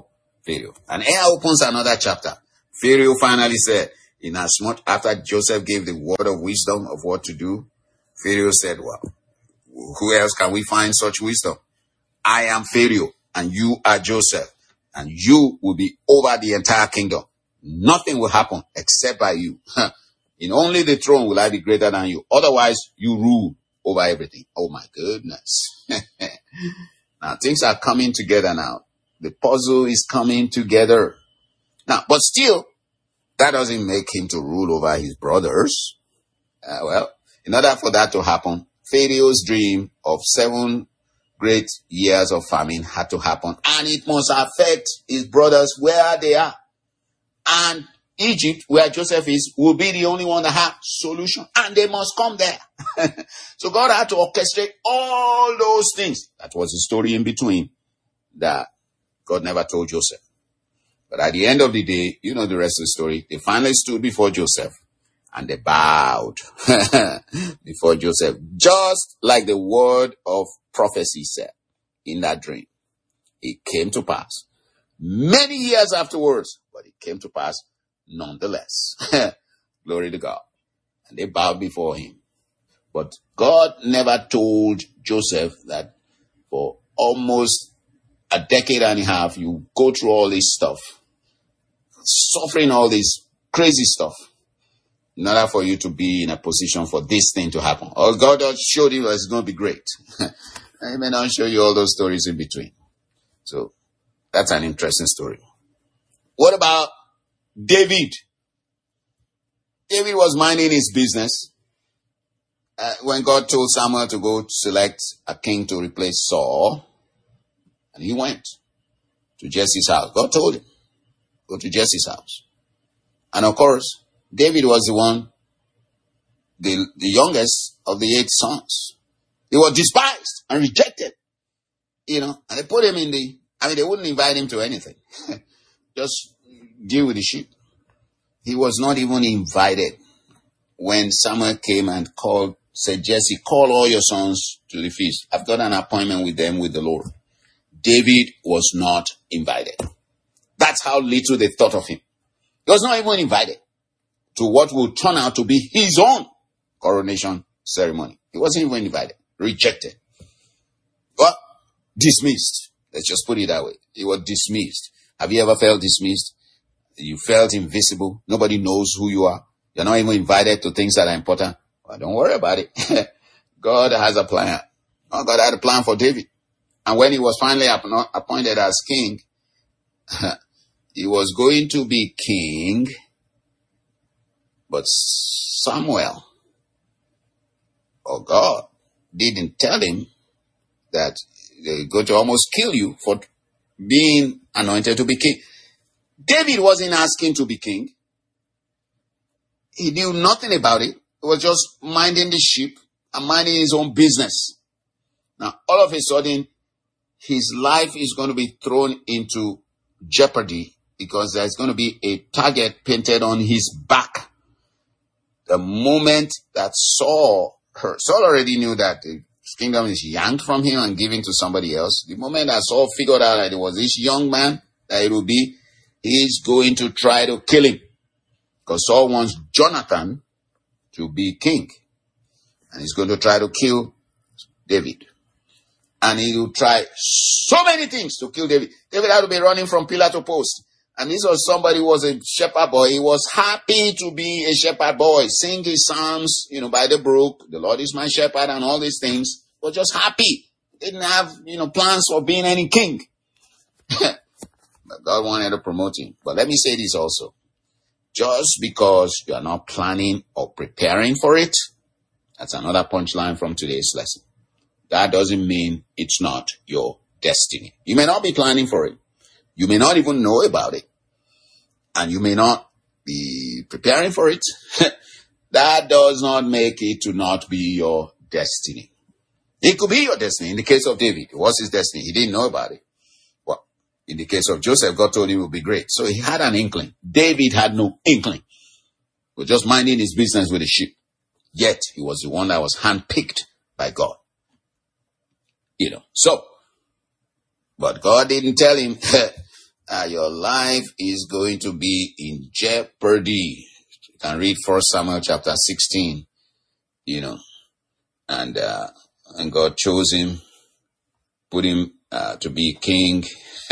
Pharaoh. And here opens another chapter. Pharaoh finally said, in as much after Joseph gave the word of wisdom of what to do, Pharaoh said, well, who else can we find such wisdom? I am Pharaoh, and you are Joseph, and you will be over the entire kingdom. Nothing will happen except by you. In only the throne will I be greater than you. Otherwise, you rule over everything. Oh my goodness. Now, things are coming together now. The puzzle is coming together. Now, but still, that doesn't make him to rule over his brothers. Uh, well, in order for that to happen, Pharaoh's dream of seven great years of famine had to happen, and it must affect his brothers where they are. And Egypt, where Joseph is, will be the only one that has solution, and they must come there. So God had to orchestrate all those things. That was the story in between that God never told Joseph. But at the end of the day, you know the rest of the story. They finally stood before Joseph and they bowed before Joseph, just like the word of prophecy said in that dream. It came to pass many years afterwards, but it came to pass nonetheless. Glory to God. And they bowed before him. But God never told Joseph that for almost a decade and a half, you go through all this stuff, suffering all this crazy stuff, in order for you to be in a position for this thing to happen. Or God just showed you it's going to be great. He may not show you all those stories in between. So that's an interesting story. What about David? David was minding his business. Uh, when God told Samuel to go select a king to replace Saul, and he went to Jesse's house. God told him, go to Jesse's house. And of course, David was the one, the, the youngest of the eight sons. He was despised and rejected, you know, and they put him in the, I mean, they wouldn't invite him to anything. Just deal with the sheep. He was not even invited when Samuel came and called, said, Jesse, call all your sons to the feast. I've got an appointment with them with the Lord. David was not invited. That's how little they thought of him. He was not even invited to what will turn out to be his own coronation ceremony. He wasn't even invited. Rejected. Well, dismissed. Let's just put it that way. He was dismissed. Have you ever felt dismissed? You felt invisible. Nobody knows who you are. You're not even invited to things that are important. Well, don't worry about it. God has a plan. Oh, God had a plan for David. And when he was finally appointed as king, he was going to be king, but Samuel, or God, didn't tell him that they're going to almost kill you for being anointed to be king. David wasn't asking to be king. He knew nothing about it. He was just minding the sheep and minding his own business. Now, all of a sudden, his life is going to be thrown into jeopardy because there's going to be a target painted on his back. The moment that Saul heard, Saul already knew that the kingdom is yanked from him and given to somebody else. The moment that Saul figured out that it was this young man that it would be, he's going to try to kill him. Because Saul wants Jonathan to be king. And he's going to try to kill David. And he will try so many things to kill David. David had to be running from pillar to post. And this was somebody who was a shepherd boy. He was happy to be a shepherd boy. Sing his psalms, you know, by the brook. The Lord is my shepherd and all these things. He was just happy. Didn't have, you know, plans for being any king. But God wanted to promote him. But let me say this also. Just because you are not planning or preparing for it, that's another punchline from today's lesson. That doesn't mean it's not your destiny. You may not be planning for it. You may not even know about it. And you may not be preparing for it. That does not make it to not be your destiny. It could be your destiny. In the case of David, it was his destiny. He didn't know about it. Well, in the case of Joseph, God told him it would be great. So he had an inkling. David had no inkling. He was just minding his business with the sheep. Yet, he was the one that was handpicked by God. You know, so, but God didn't tell him, that your life is going to be in jeopardy. You can read First Samuel chapter sixteen, you know, and uh, and God chose him, put him uh, to be king.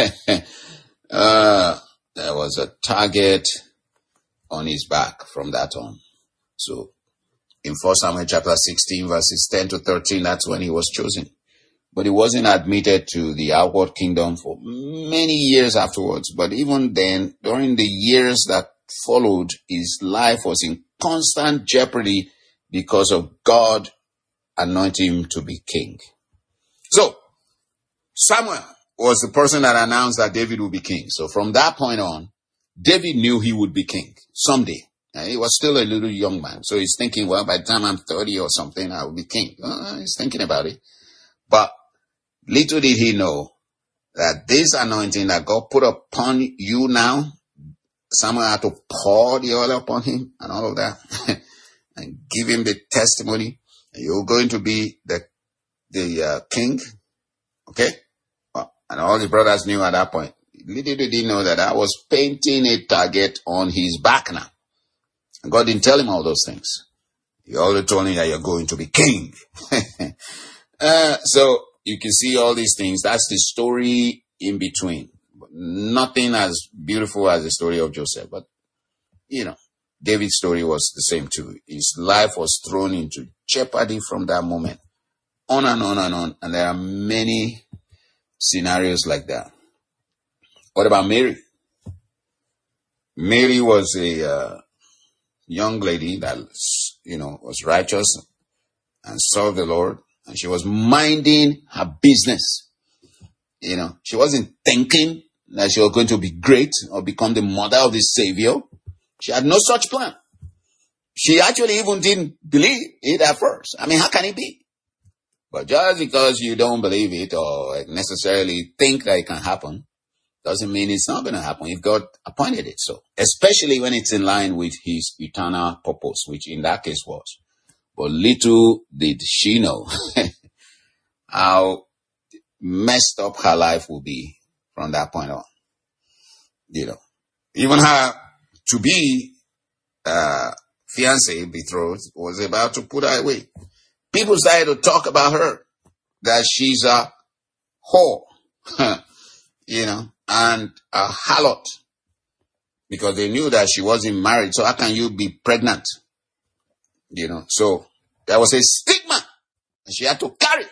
uh, there was a target on his back from that on. So in First Samuel chapter sixteen, verses ten to thirteen, that's when he was chosen. But he wasn't admitted to the outward kingdom for many years afterwards. But even then, during the years that followed, his life was in constant jeopardy because of God anointing him to be king. So, Samuel was the person that announced that David would be king. So from that point on, David knew he would be king someday. And he was still a little young man. So he's thinking, well, by the time I'm thirty or something, I will be king. Uh, he's thinking about it. But little did he know that this anointing that God put upon you now, someone had to pour the oil upon him and all of that and give him the testimony. You're going to be the the uh, king. Okay? Well, and all the brothers knew at that point. Little did he know that I was painting a target on his back now. And God didn't tell him all those things. He only told him that you're going to be king. uh, so, you can see all these things. That's the story in between. Nothing as beautiful as the story of Joseph. But, you know, David's story was the same too. His life was thrown into jeopardy from that moment. On and on and on. And there are many scenarios like that. What about Mary? Mary was a uh, young lady that, you know, was righteous and served the Lord. And she was minding her business. You know, she wasn't thinking that she was going to be great or become the mother of the Savior. She had no such plan. She actually even didn't believe it at first. I mean, how can it be? But just because you don't believe it or necessarily think that it can happen, doesn't mean it's not going to happen if God appointed it so. Especially when it's in line with his eternal purpose, which in that case was. But little did she know how messed up her life will be from that point on. You know, even her to-be uh, fiance, betrothed, was about to put her away. People started to talk about her, that she's a whore, you know, and a harlot, because they knew that she wasn't married. So how can you be pregnant? You know, so there was a stigma and she had to carry.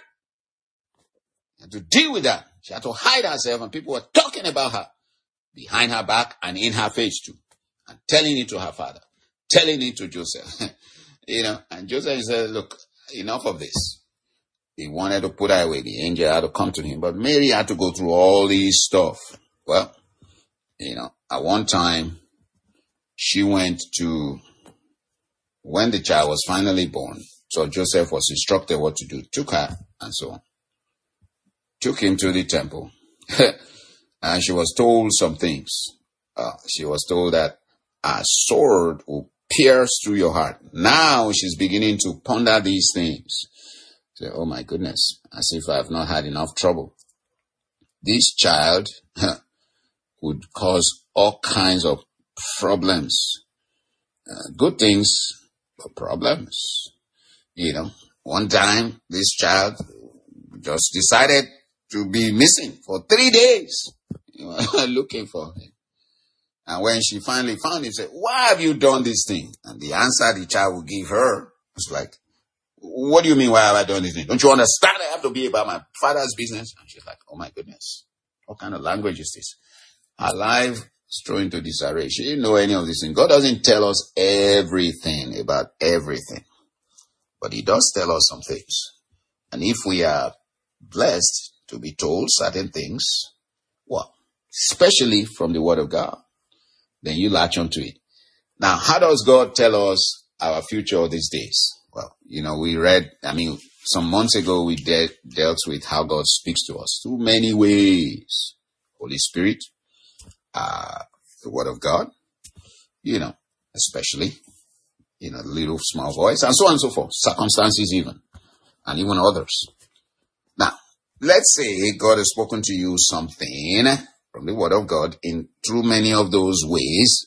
She had to deal with that. She had to hide herself, and people were talking about her behind her back and in her face too, and telling it to her father, telling it to Joseph. You know, and Joseph said, look, enough of this. He wanted to put her away. The angel had to come to him, but Mary had to go through all these stuff. Well, you know, at one time, she went to, when the child was finally born, so Joseph was instructed what to do, took her and so on. Took him to the temple. And she was told some things. Uh, she was told that a sword will pierce through your heart. Now she's beginning to ponder these things. Say, oh my goodness, as if I have not had enough trouble. This child would cause all kinds of problems. Uh, good things, but problems. You know, one time this child just decided to be missing for three days. Looking for him. And when she finally found him, she said, why have you done this thing? And the answer the child would give her was like, what do you mean, why have I done this thing? Don't you understand? I have to be about my father's business. And she's like, oh my goodness, what kind of language is this? Her life is thrown into disarray. She didn't know any of this thing. God doesn't tell us everything about everything, but he does tell us some things. And if we are blessed to be told certain things, well, especially from the Word of God, then you latch onto it. Now, how does God tell us our future these days? Well, you know, we read, I mean, some months ago, we de- dealt with how God speaks to us through many ways. Holy Spirit, uh, the Word of God, you know, especially, you know, the little small voice, and so on and so forth, circumstances even, and even others. Now, let's say God has spoken to you something from the word of God in through many of those ways,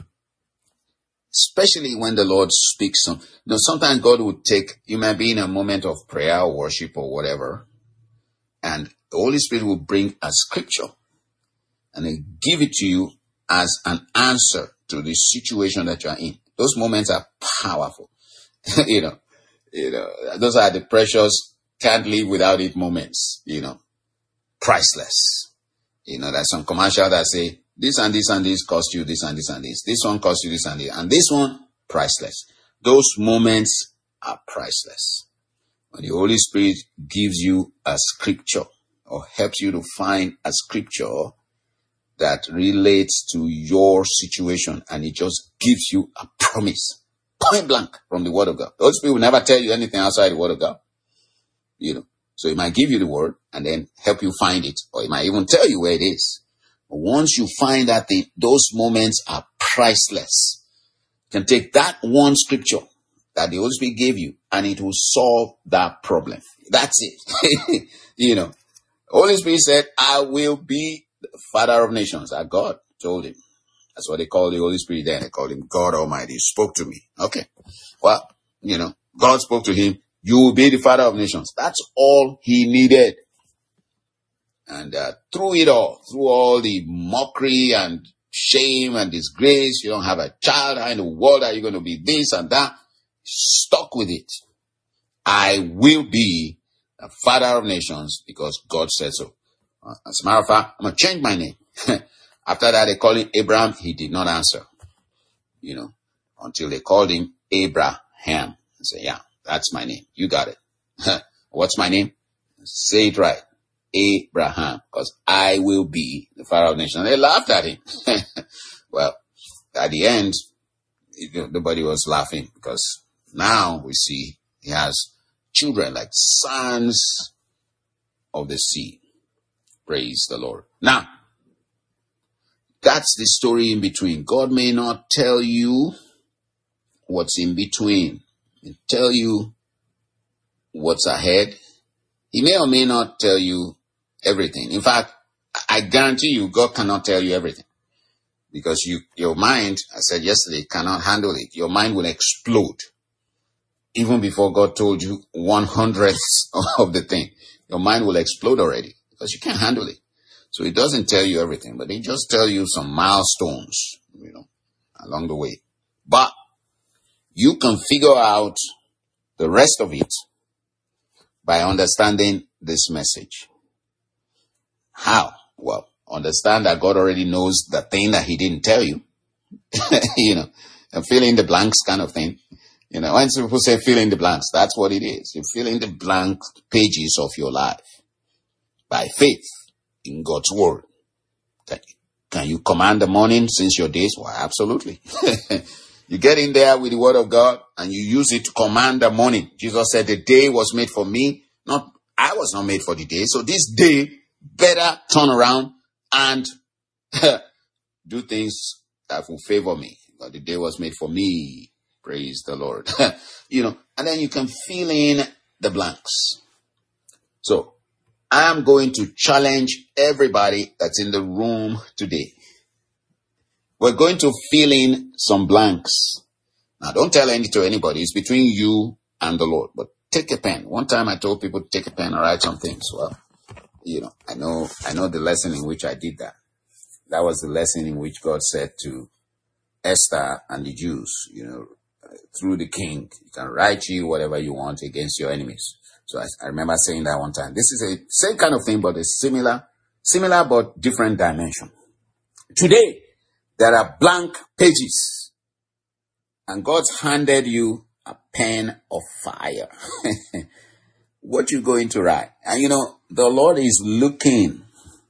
especially when the Lord speaks. Some, you know, sometimes God would take, you might be in a moment of prayer or worship or whatever, and the Holy Spirit will bring a scripture and then give it to you as an answer to the situation that you are in. Those moments are powerful. you know, you know, those are the precious, can't live without it moments, you know, priceless. You know, there's some commercial that say, this and this and this cost you this and this and this. This one cost you this and this. And this one, priceless. Those moments are priceless. When the Holy Spirit gives you a scripture or helps you to find a scripture that relates to your situation, and it just gives you a promise, point blank, from the word of God. The Holy Spirit will never tell you anything outside the word of God. You know, so it might give you the word and then help you find it, or it might even tell you where it is. But once you find that the, those moments are priceless, you can take that one scripture that the Holy Spirit gave you and it will solve that problem. That's it. You know, Holy Spirit said, I will be the Father of nations. That God told him. That's what they call the Holy Spirit then. They called him God Almighty. He spoke to me. Okay. Well, you know, God spoke to him. You will be the Father of nations. That's all he needed. And uh, through it all, through all the mockery and shame and disgrace, you don't have a child, how in the world are you going to be this and that? Stuck with it. I will be the Father of nations because God said so. Uh, as a matter of fact, I'm going to change my name. After that, they called him Abraham. He did not answer, you know, until they called him Abraham. I said, yeah, that's my name. You got it. What's my name? Say it right. Abraham, because I will be the Father of nations. They laughed at him. Well, at the end, nobody was laughing because now we see he has children like sons of the sea. Praise the Lord. Now, that's the story in between. God may not tell you what's in between. He'll tell you what's ahead. He may or may not tell you everything. In fact, I guarantee you, God cannot tell you everything. Because you, your mind, I said yesterday, cannot handle it. Your mind will explode. Even before God told you one hundredth of the thing. Your mind will explode already. Because you can't handle it. So he doesn't tell you everything. But he just tell you some milestones, you know, along the way. But you can figure out the rest of it by understanding this message. How? Well, understand that God already knows the thing that he didn't tell you. You know, and fill in the blanks kind of thing. You know, when people say fill in the blanks, that's what it is. You fill in the blank pages of your life by faith in God's word. Can you command the morning since your days? Well, absolutely. You get in there with the word of God and you use it to command the morning. Jesus said the day was made for me. Not, I was not made for the day. So this day better turn around and do things that will favor me. But the day was made for me. Praise the Lord. You know, and then you can fill in the blanks. So I'm going to challenge everybody that's in the room today. We're going to fill in some blanks. Now, don't tell any to anybody. It's between you and the Lord. But take a pen. One time I told people to take a pen and write some things. Well, you know, I know, I know the lesson in which I did that. That was the lesson in which God said to Esther and the Jews, you know, through the king, you can write you whatever you want against your enemies. So I, I remember saying that one time. This is a same kind of thing, but a similar, similar but different dimension. Today, there are blank pages, and God's handed you a pen of fire. What you going to write? And you know, the Lord is looking.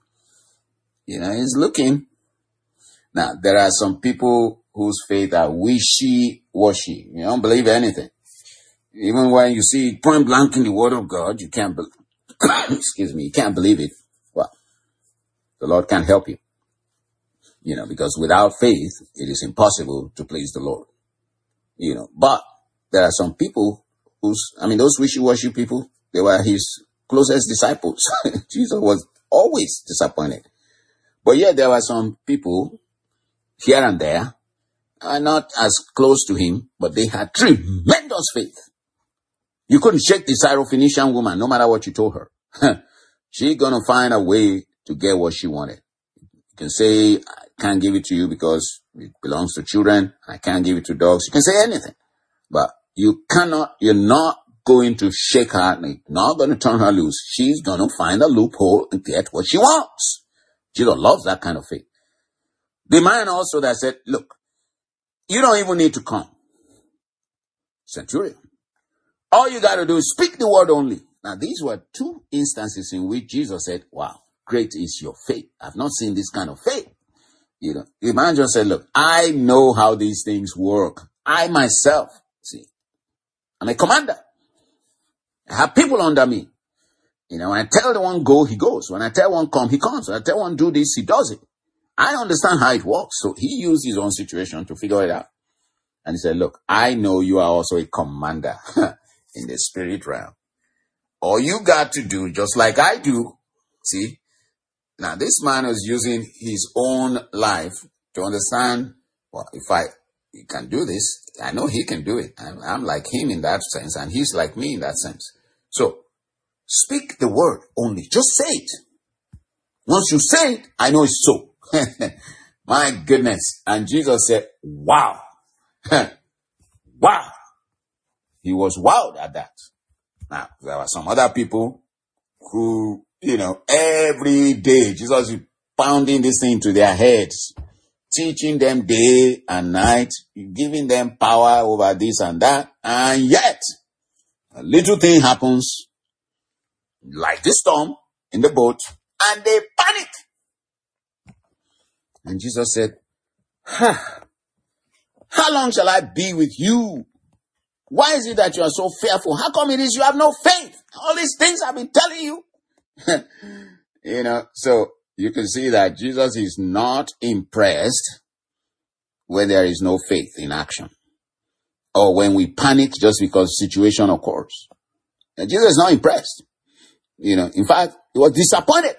You know, he's looking. Now, there are some people whose faith are wishy-washy. You don't believe anything. Even when you see point blank in the word of God, you can't, be- excuse me, you can't believe it. Well, the Lord can't help you. You know, because without faith, it is impossible to please the Lord. You know, but there are some people who's, I mean, those wishy-washy people, they were his closest disciples. Jesus was always disappointed. But yet there were some people here and there, uh, not as close to him, but they had tremendous faith. You couldn't shake the Syrophoenician woman, no matter what you told her. She's going to find a way to get what she wanted. You can say, I can't give it to you because it belongs to children. I can't give it to dogs. You can say anything. But you cannot, you're not going to shake her, you're not going to turn her loose. She's going to find a loophole and get what she wants. Jesus loves that kind of faith. The man also that said, look, you don't even need to come. Centurion. All you got to do is speak the word only. Now, these were two instances in which Jesus said, wow, great is your faith. I've not seen this kind of faith. You know, the man just said, look, I know how these things work. I myself, see, I'm a commander. I have people under me. You know, when I tell the one go, he goes. When I tell one come, he comes. When I tell one do this, he does it. I understand how it works. So he used his own situation to figure it out. And he said, look, I know you are also a commander in the spirit realm. All you got to do, just like I do, see, now this man was using his own life to understand, well, if I he can do this, I know he can do it. I'm, I'm like him in that sense, and he's like me in that sense. So, speak the word only. Just say it. Once you say it, I know it's so. My goodness. And Jesus said, wow. Wow. He was wowed at that. Now, there were some other people who, you know, every day, Jesus is pounding this thing to their heads, teaching them day and night, giving them power over this and that. And yet, a little thing happens, like the storm in the boat, and they panic. And Jesus said, huh, how long shall I be with you? Why is it that you are so fearful? How come it is you have no faith? All these things I've been telling you. You know, so you can see that Jesus is not impressed when there is no faith in action, or when we panic just because situation occurs. And Jesus is not impressed. You know, in fact, he was disappointed.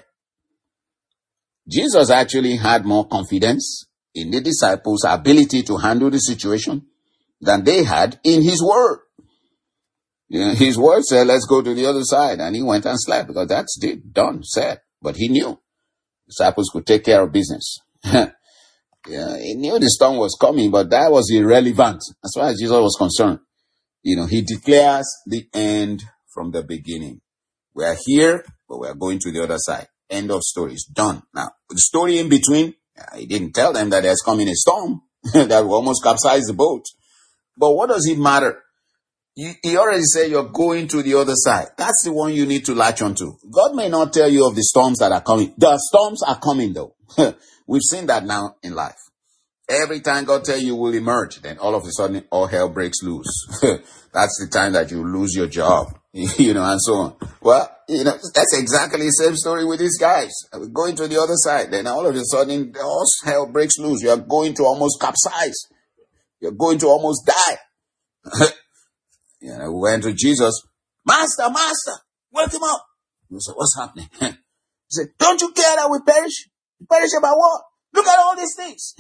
Jesus actually had more confidence in the disciples' ability to handle the situation than they had in his word. You know, his word said, let's go to the other side. And he went and slept because that's it, done, said. But he knew disciples could take care of business. Yeah, he knew the storm was coming, but that was irrelevant as far as Jesus was concerned. You know, he declares the end from the beginning. We are here, but we are going to the other side. End of story. It's done. Now, the story in between, he didn't tell them that there's coming a storm that will almost capsize the boat. But what does it matter? He, he already said you're going to the other side. That's the one you need to latch onto. God may not tell you of the storms that are coming. The storms are coming though. We've seen that now in life. Every time God tells you will emerge, then all of a sudden all hell breaks loose. That's the time that you lose your job, you know, and so on. Well, you know, that's exactly the same story with these guys. Going to the other side, then all of a sudden all hell breaks loose. You are going to almost capsize. You're going to almost die. You know, we went to Jesus. Master, Master, wake him up. He said, what's happening? He said, don't you care that we perish? We perish about what? Look at all these things.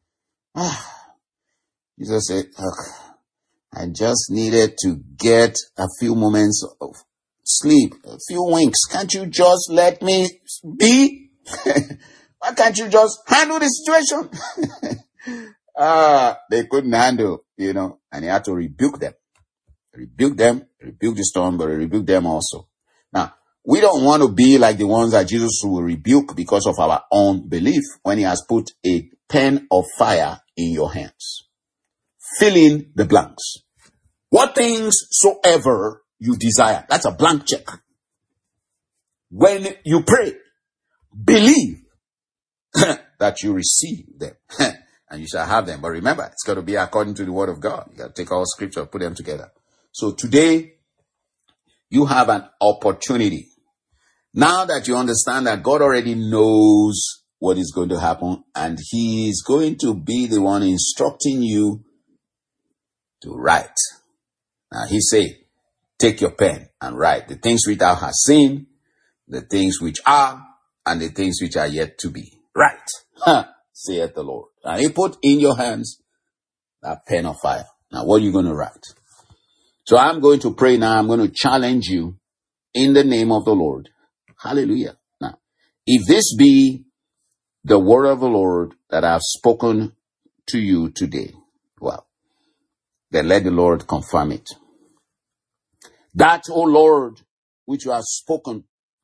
Jesus said, look, I just needed to get a few moments of sleep, a few winks. Can't you just let me be? Why can't you just handle the situation? Ah, they couldn't handle, you know, and he had to rebuke them. Rebuke them, rebuke the storm, but rebuke them also. Now, we don't want to be like the ones that Jesus will rebuke because of our own belief when he has put a pen of fire in your hands. Fill in the blanks. What things soever you desire. That's a blank check. When you pray, believe that you receive them and you shall have them. But remember, it's got to be according to the word of God. You got to take all scripture, put them together. So today, you have an opportunity. Now that you understand that God already knows what is going to happen, and he is going to be the one instructing you to write. Now he say, take your pen and write the things which thou hast seen, the things which are, and the things which are yet to be. Write, huh, saith the Lord. And he put in your hands that pen of fire. Now, what are you going to write? So I'm going to pray now. I'm going to challenge you in the name of the Lord. Hallelujah. Now, if this be the word of the Lord that I've spoken to you today, well, then let the Lord confirm it. That, O Lord, which you have spoken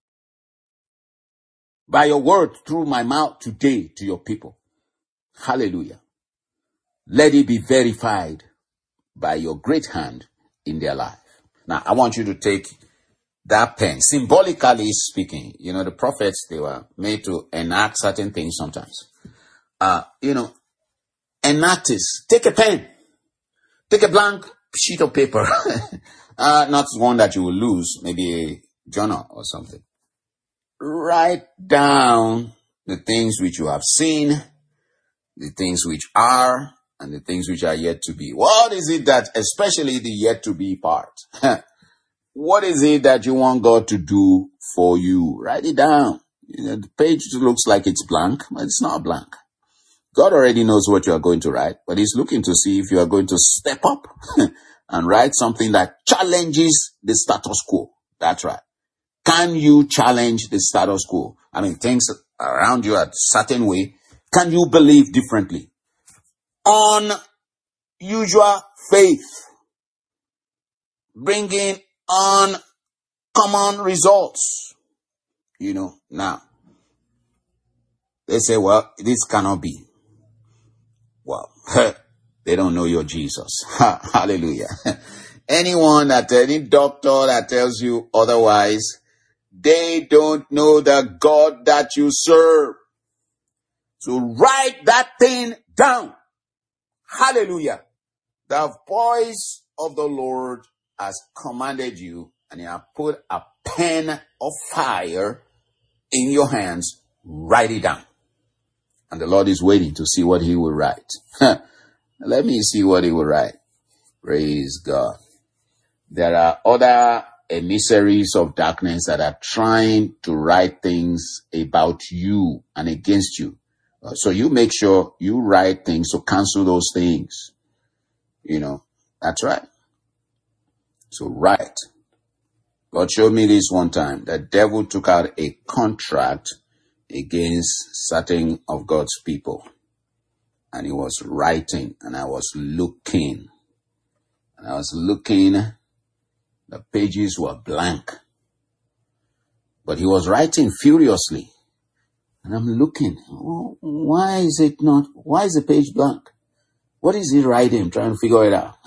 by your word through my mouth today to your people. Hallelujah. Let it be verified by your great hand in their life. Now, I want you to take that pen, symbolically speaking. You know, the prophets, they were made to enact certain things sometimes. Uh, you know, enact this. Take a pen. Take a blank sheet of paper. uh, not one that you will lose, maybe a journal or something. Write down the things which you have seen, the things which are, and the things which are yet to be. What is it that, especially the yet to be part? What is it that you want God to do for you? Write it down. You know, the page looks like it's blank, but it's not blank. God already knows what you are going to write, but he's looking to see if you are going to step up and write something that challenges the status quo. That's right. Can you challenge the status quo? I mean, things around you are a certain way. Can you believe differently? Unusual faith, bringing on common results. You know, now, they say, well, this cannot be. Well, they don't know your Jesus. Hallelujah. Anyone that, any doctor that tells you otherwise, they don't know the God that you serve. So write that thing down. Hallelujah. The voice of the Lord has commanded you, and he has put a pen of fire in your hands. Write it down. And the Lord is waiting to see what he will write. Let me see what he will write. Praise God. There are other emissaries of darkness that are trying to write things about you and against you. So you make sure you write things to cancel those things. You know, that's right. So write. God showed me this one time. The devil took out a contract against certain of God's people. And he was writing, and I was looking. And I was looking. The pages were blank. But he was writing furiously. And I'm looking. Oh, why is it not? Why is the page blank? What is he writing? I'm trying to figure it out.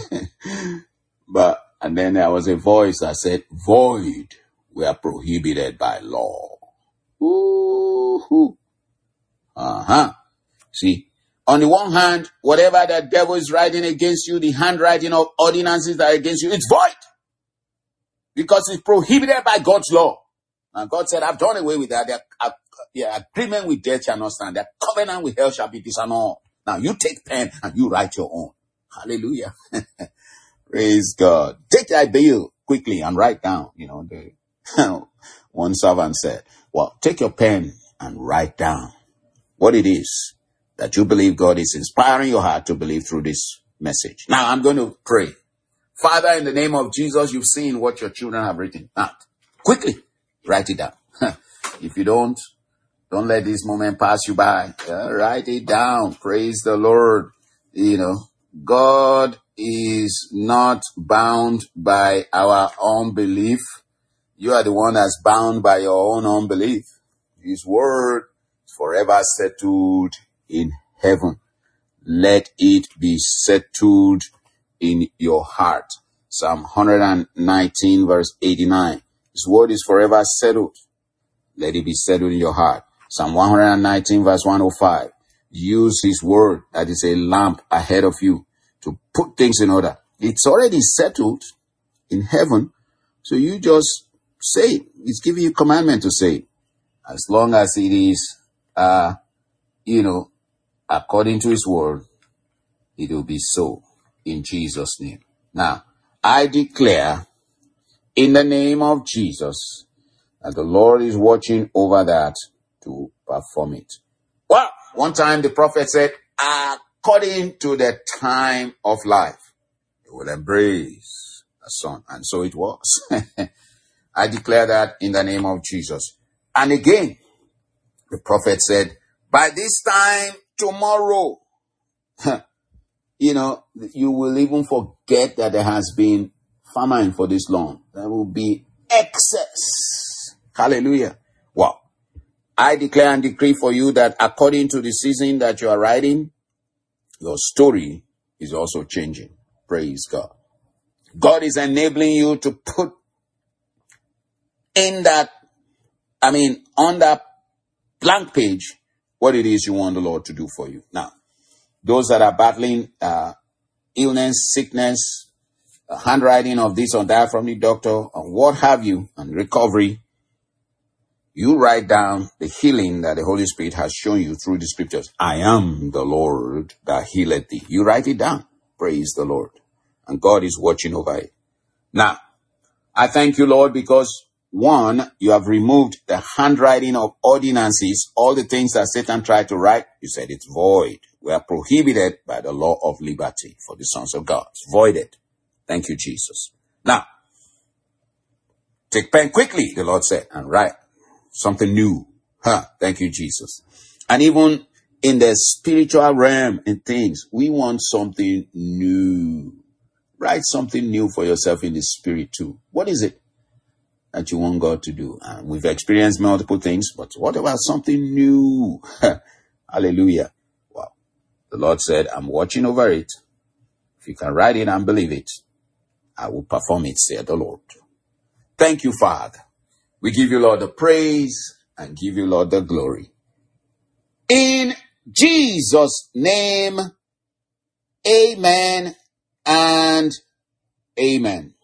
But, and then there was a voice that said, void, we are prohibited by law. Ooh. Uh-huh. See, on the one hand, whatever the devil is writing against you, the handwriting of ordinances that are against you, it's void. Because it's prohibited by God's law. And God said, I've done away with that. Their, uh, their agreement with death shall not stand. Their covenant with hell shall be disannulled. Now you take pen and you write your own. Hallelujah. Praise God. Take that bill quickly and write down. You know, the one servant said, well, take your pen and write down what it is that you believe God is inspiring your heart to believe through this message. Now I'm going to pray. Father, in the name of Jesus, you've seen what your children have written. Now, quickly write it down. If you don't, don't let this moment pass you by. Uh, write it down. Praise the Lord. You know, God is not bound by our unbelief. You are the one that's bound by your own unbelief. His word is forever settled in heaven. Let it be settled in your heart. Psalm one nineteen verse eighty-nine. His word is forever settled. Let it be settled in your heart. Psalm one nineteen verse one oh five. Use his word that is a lamp ahead of you to put things in order. It's already settled in heaven. So you just say it. He's giving you commandment to say it. As long as it is, uh, you know, according to his word, it will be so in Jesus' name. Now, I declare in the name of Jesus that the Lord is watching over that to perform it. Well, one time the prophet said, according to the time of life, you will embrace a son. And so it was. I declare that in the name of Jesus. And again, the prophet said, by this time tomorrow, you know, you will even forget that there has been famine for this long. There will be excess. Hallelujah. Wow. I declare and decree for you that according to the season that you are riding, your story is also changing. Praise God. God is enabling you to put in that, I mean, on that blank page, what it is you want the Lord to do for you. Now, those that are battling uh, illness, sickness, uh, handwriting of this or that from the doctor, or what have you, and recovery, you write down the healing that the Holy Spirit has shown you through the scriptures. I am the Lord that healeth thee. You write it down. Praise the Lord. And God is watching over it. Now, I thank you, Lord, because one, you have removed the handwriting of ordinances, all the things that Satan tried to write. You said it's void. We are prohibited by the law of liberty for the sons of God. It's voided. Thank you, Jesus. Now, take pen quickly, the Lord said, and write something new. Huh. Thank you, Jesus. And even in the spiritual realm and things, we want something new. Write something new for yourself in the spirit too. What is it that you want God to do? And we've experienced multiple things, but what about something new? Hallelujah. Wow. The Lord said, I'm watching over it. If you can write it and believe it, I will perform it, said the Lord. Thank you, Father. We give you, Lord, the praise and give you, Lord, the glory. In Jesus' name, amen and amen.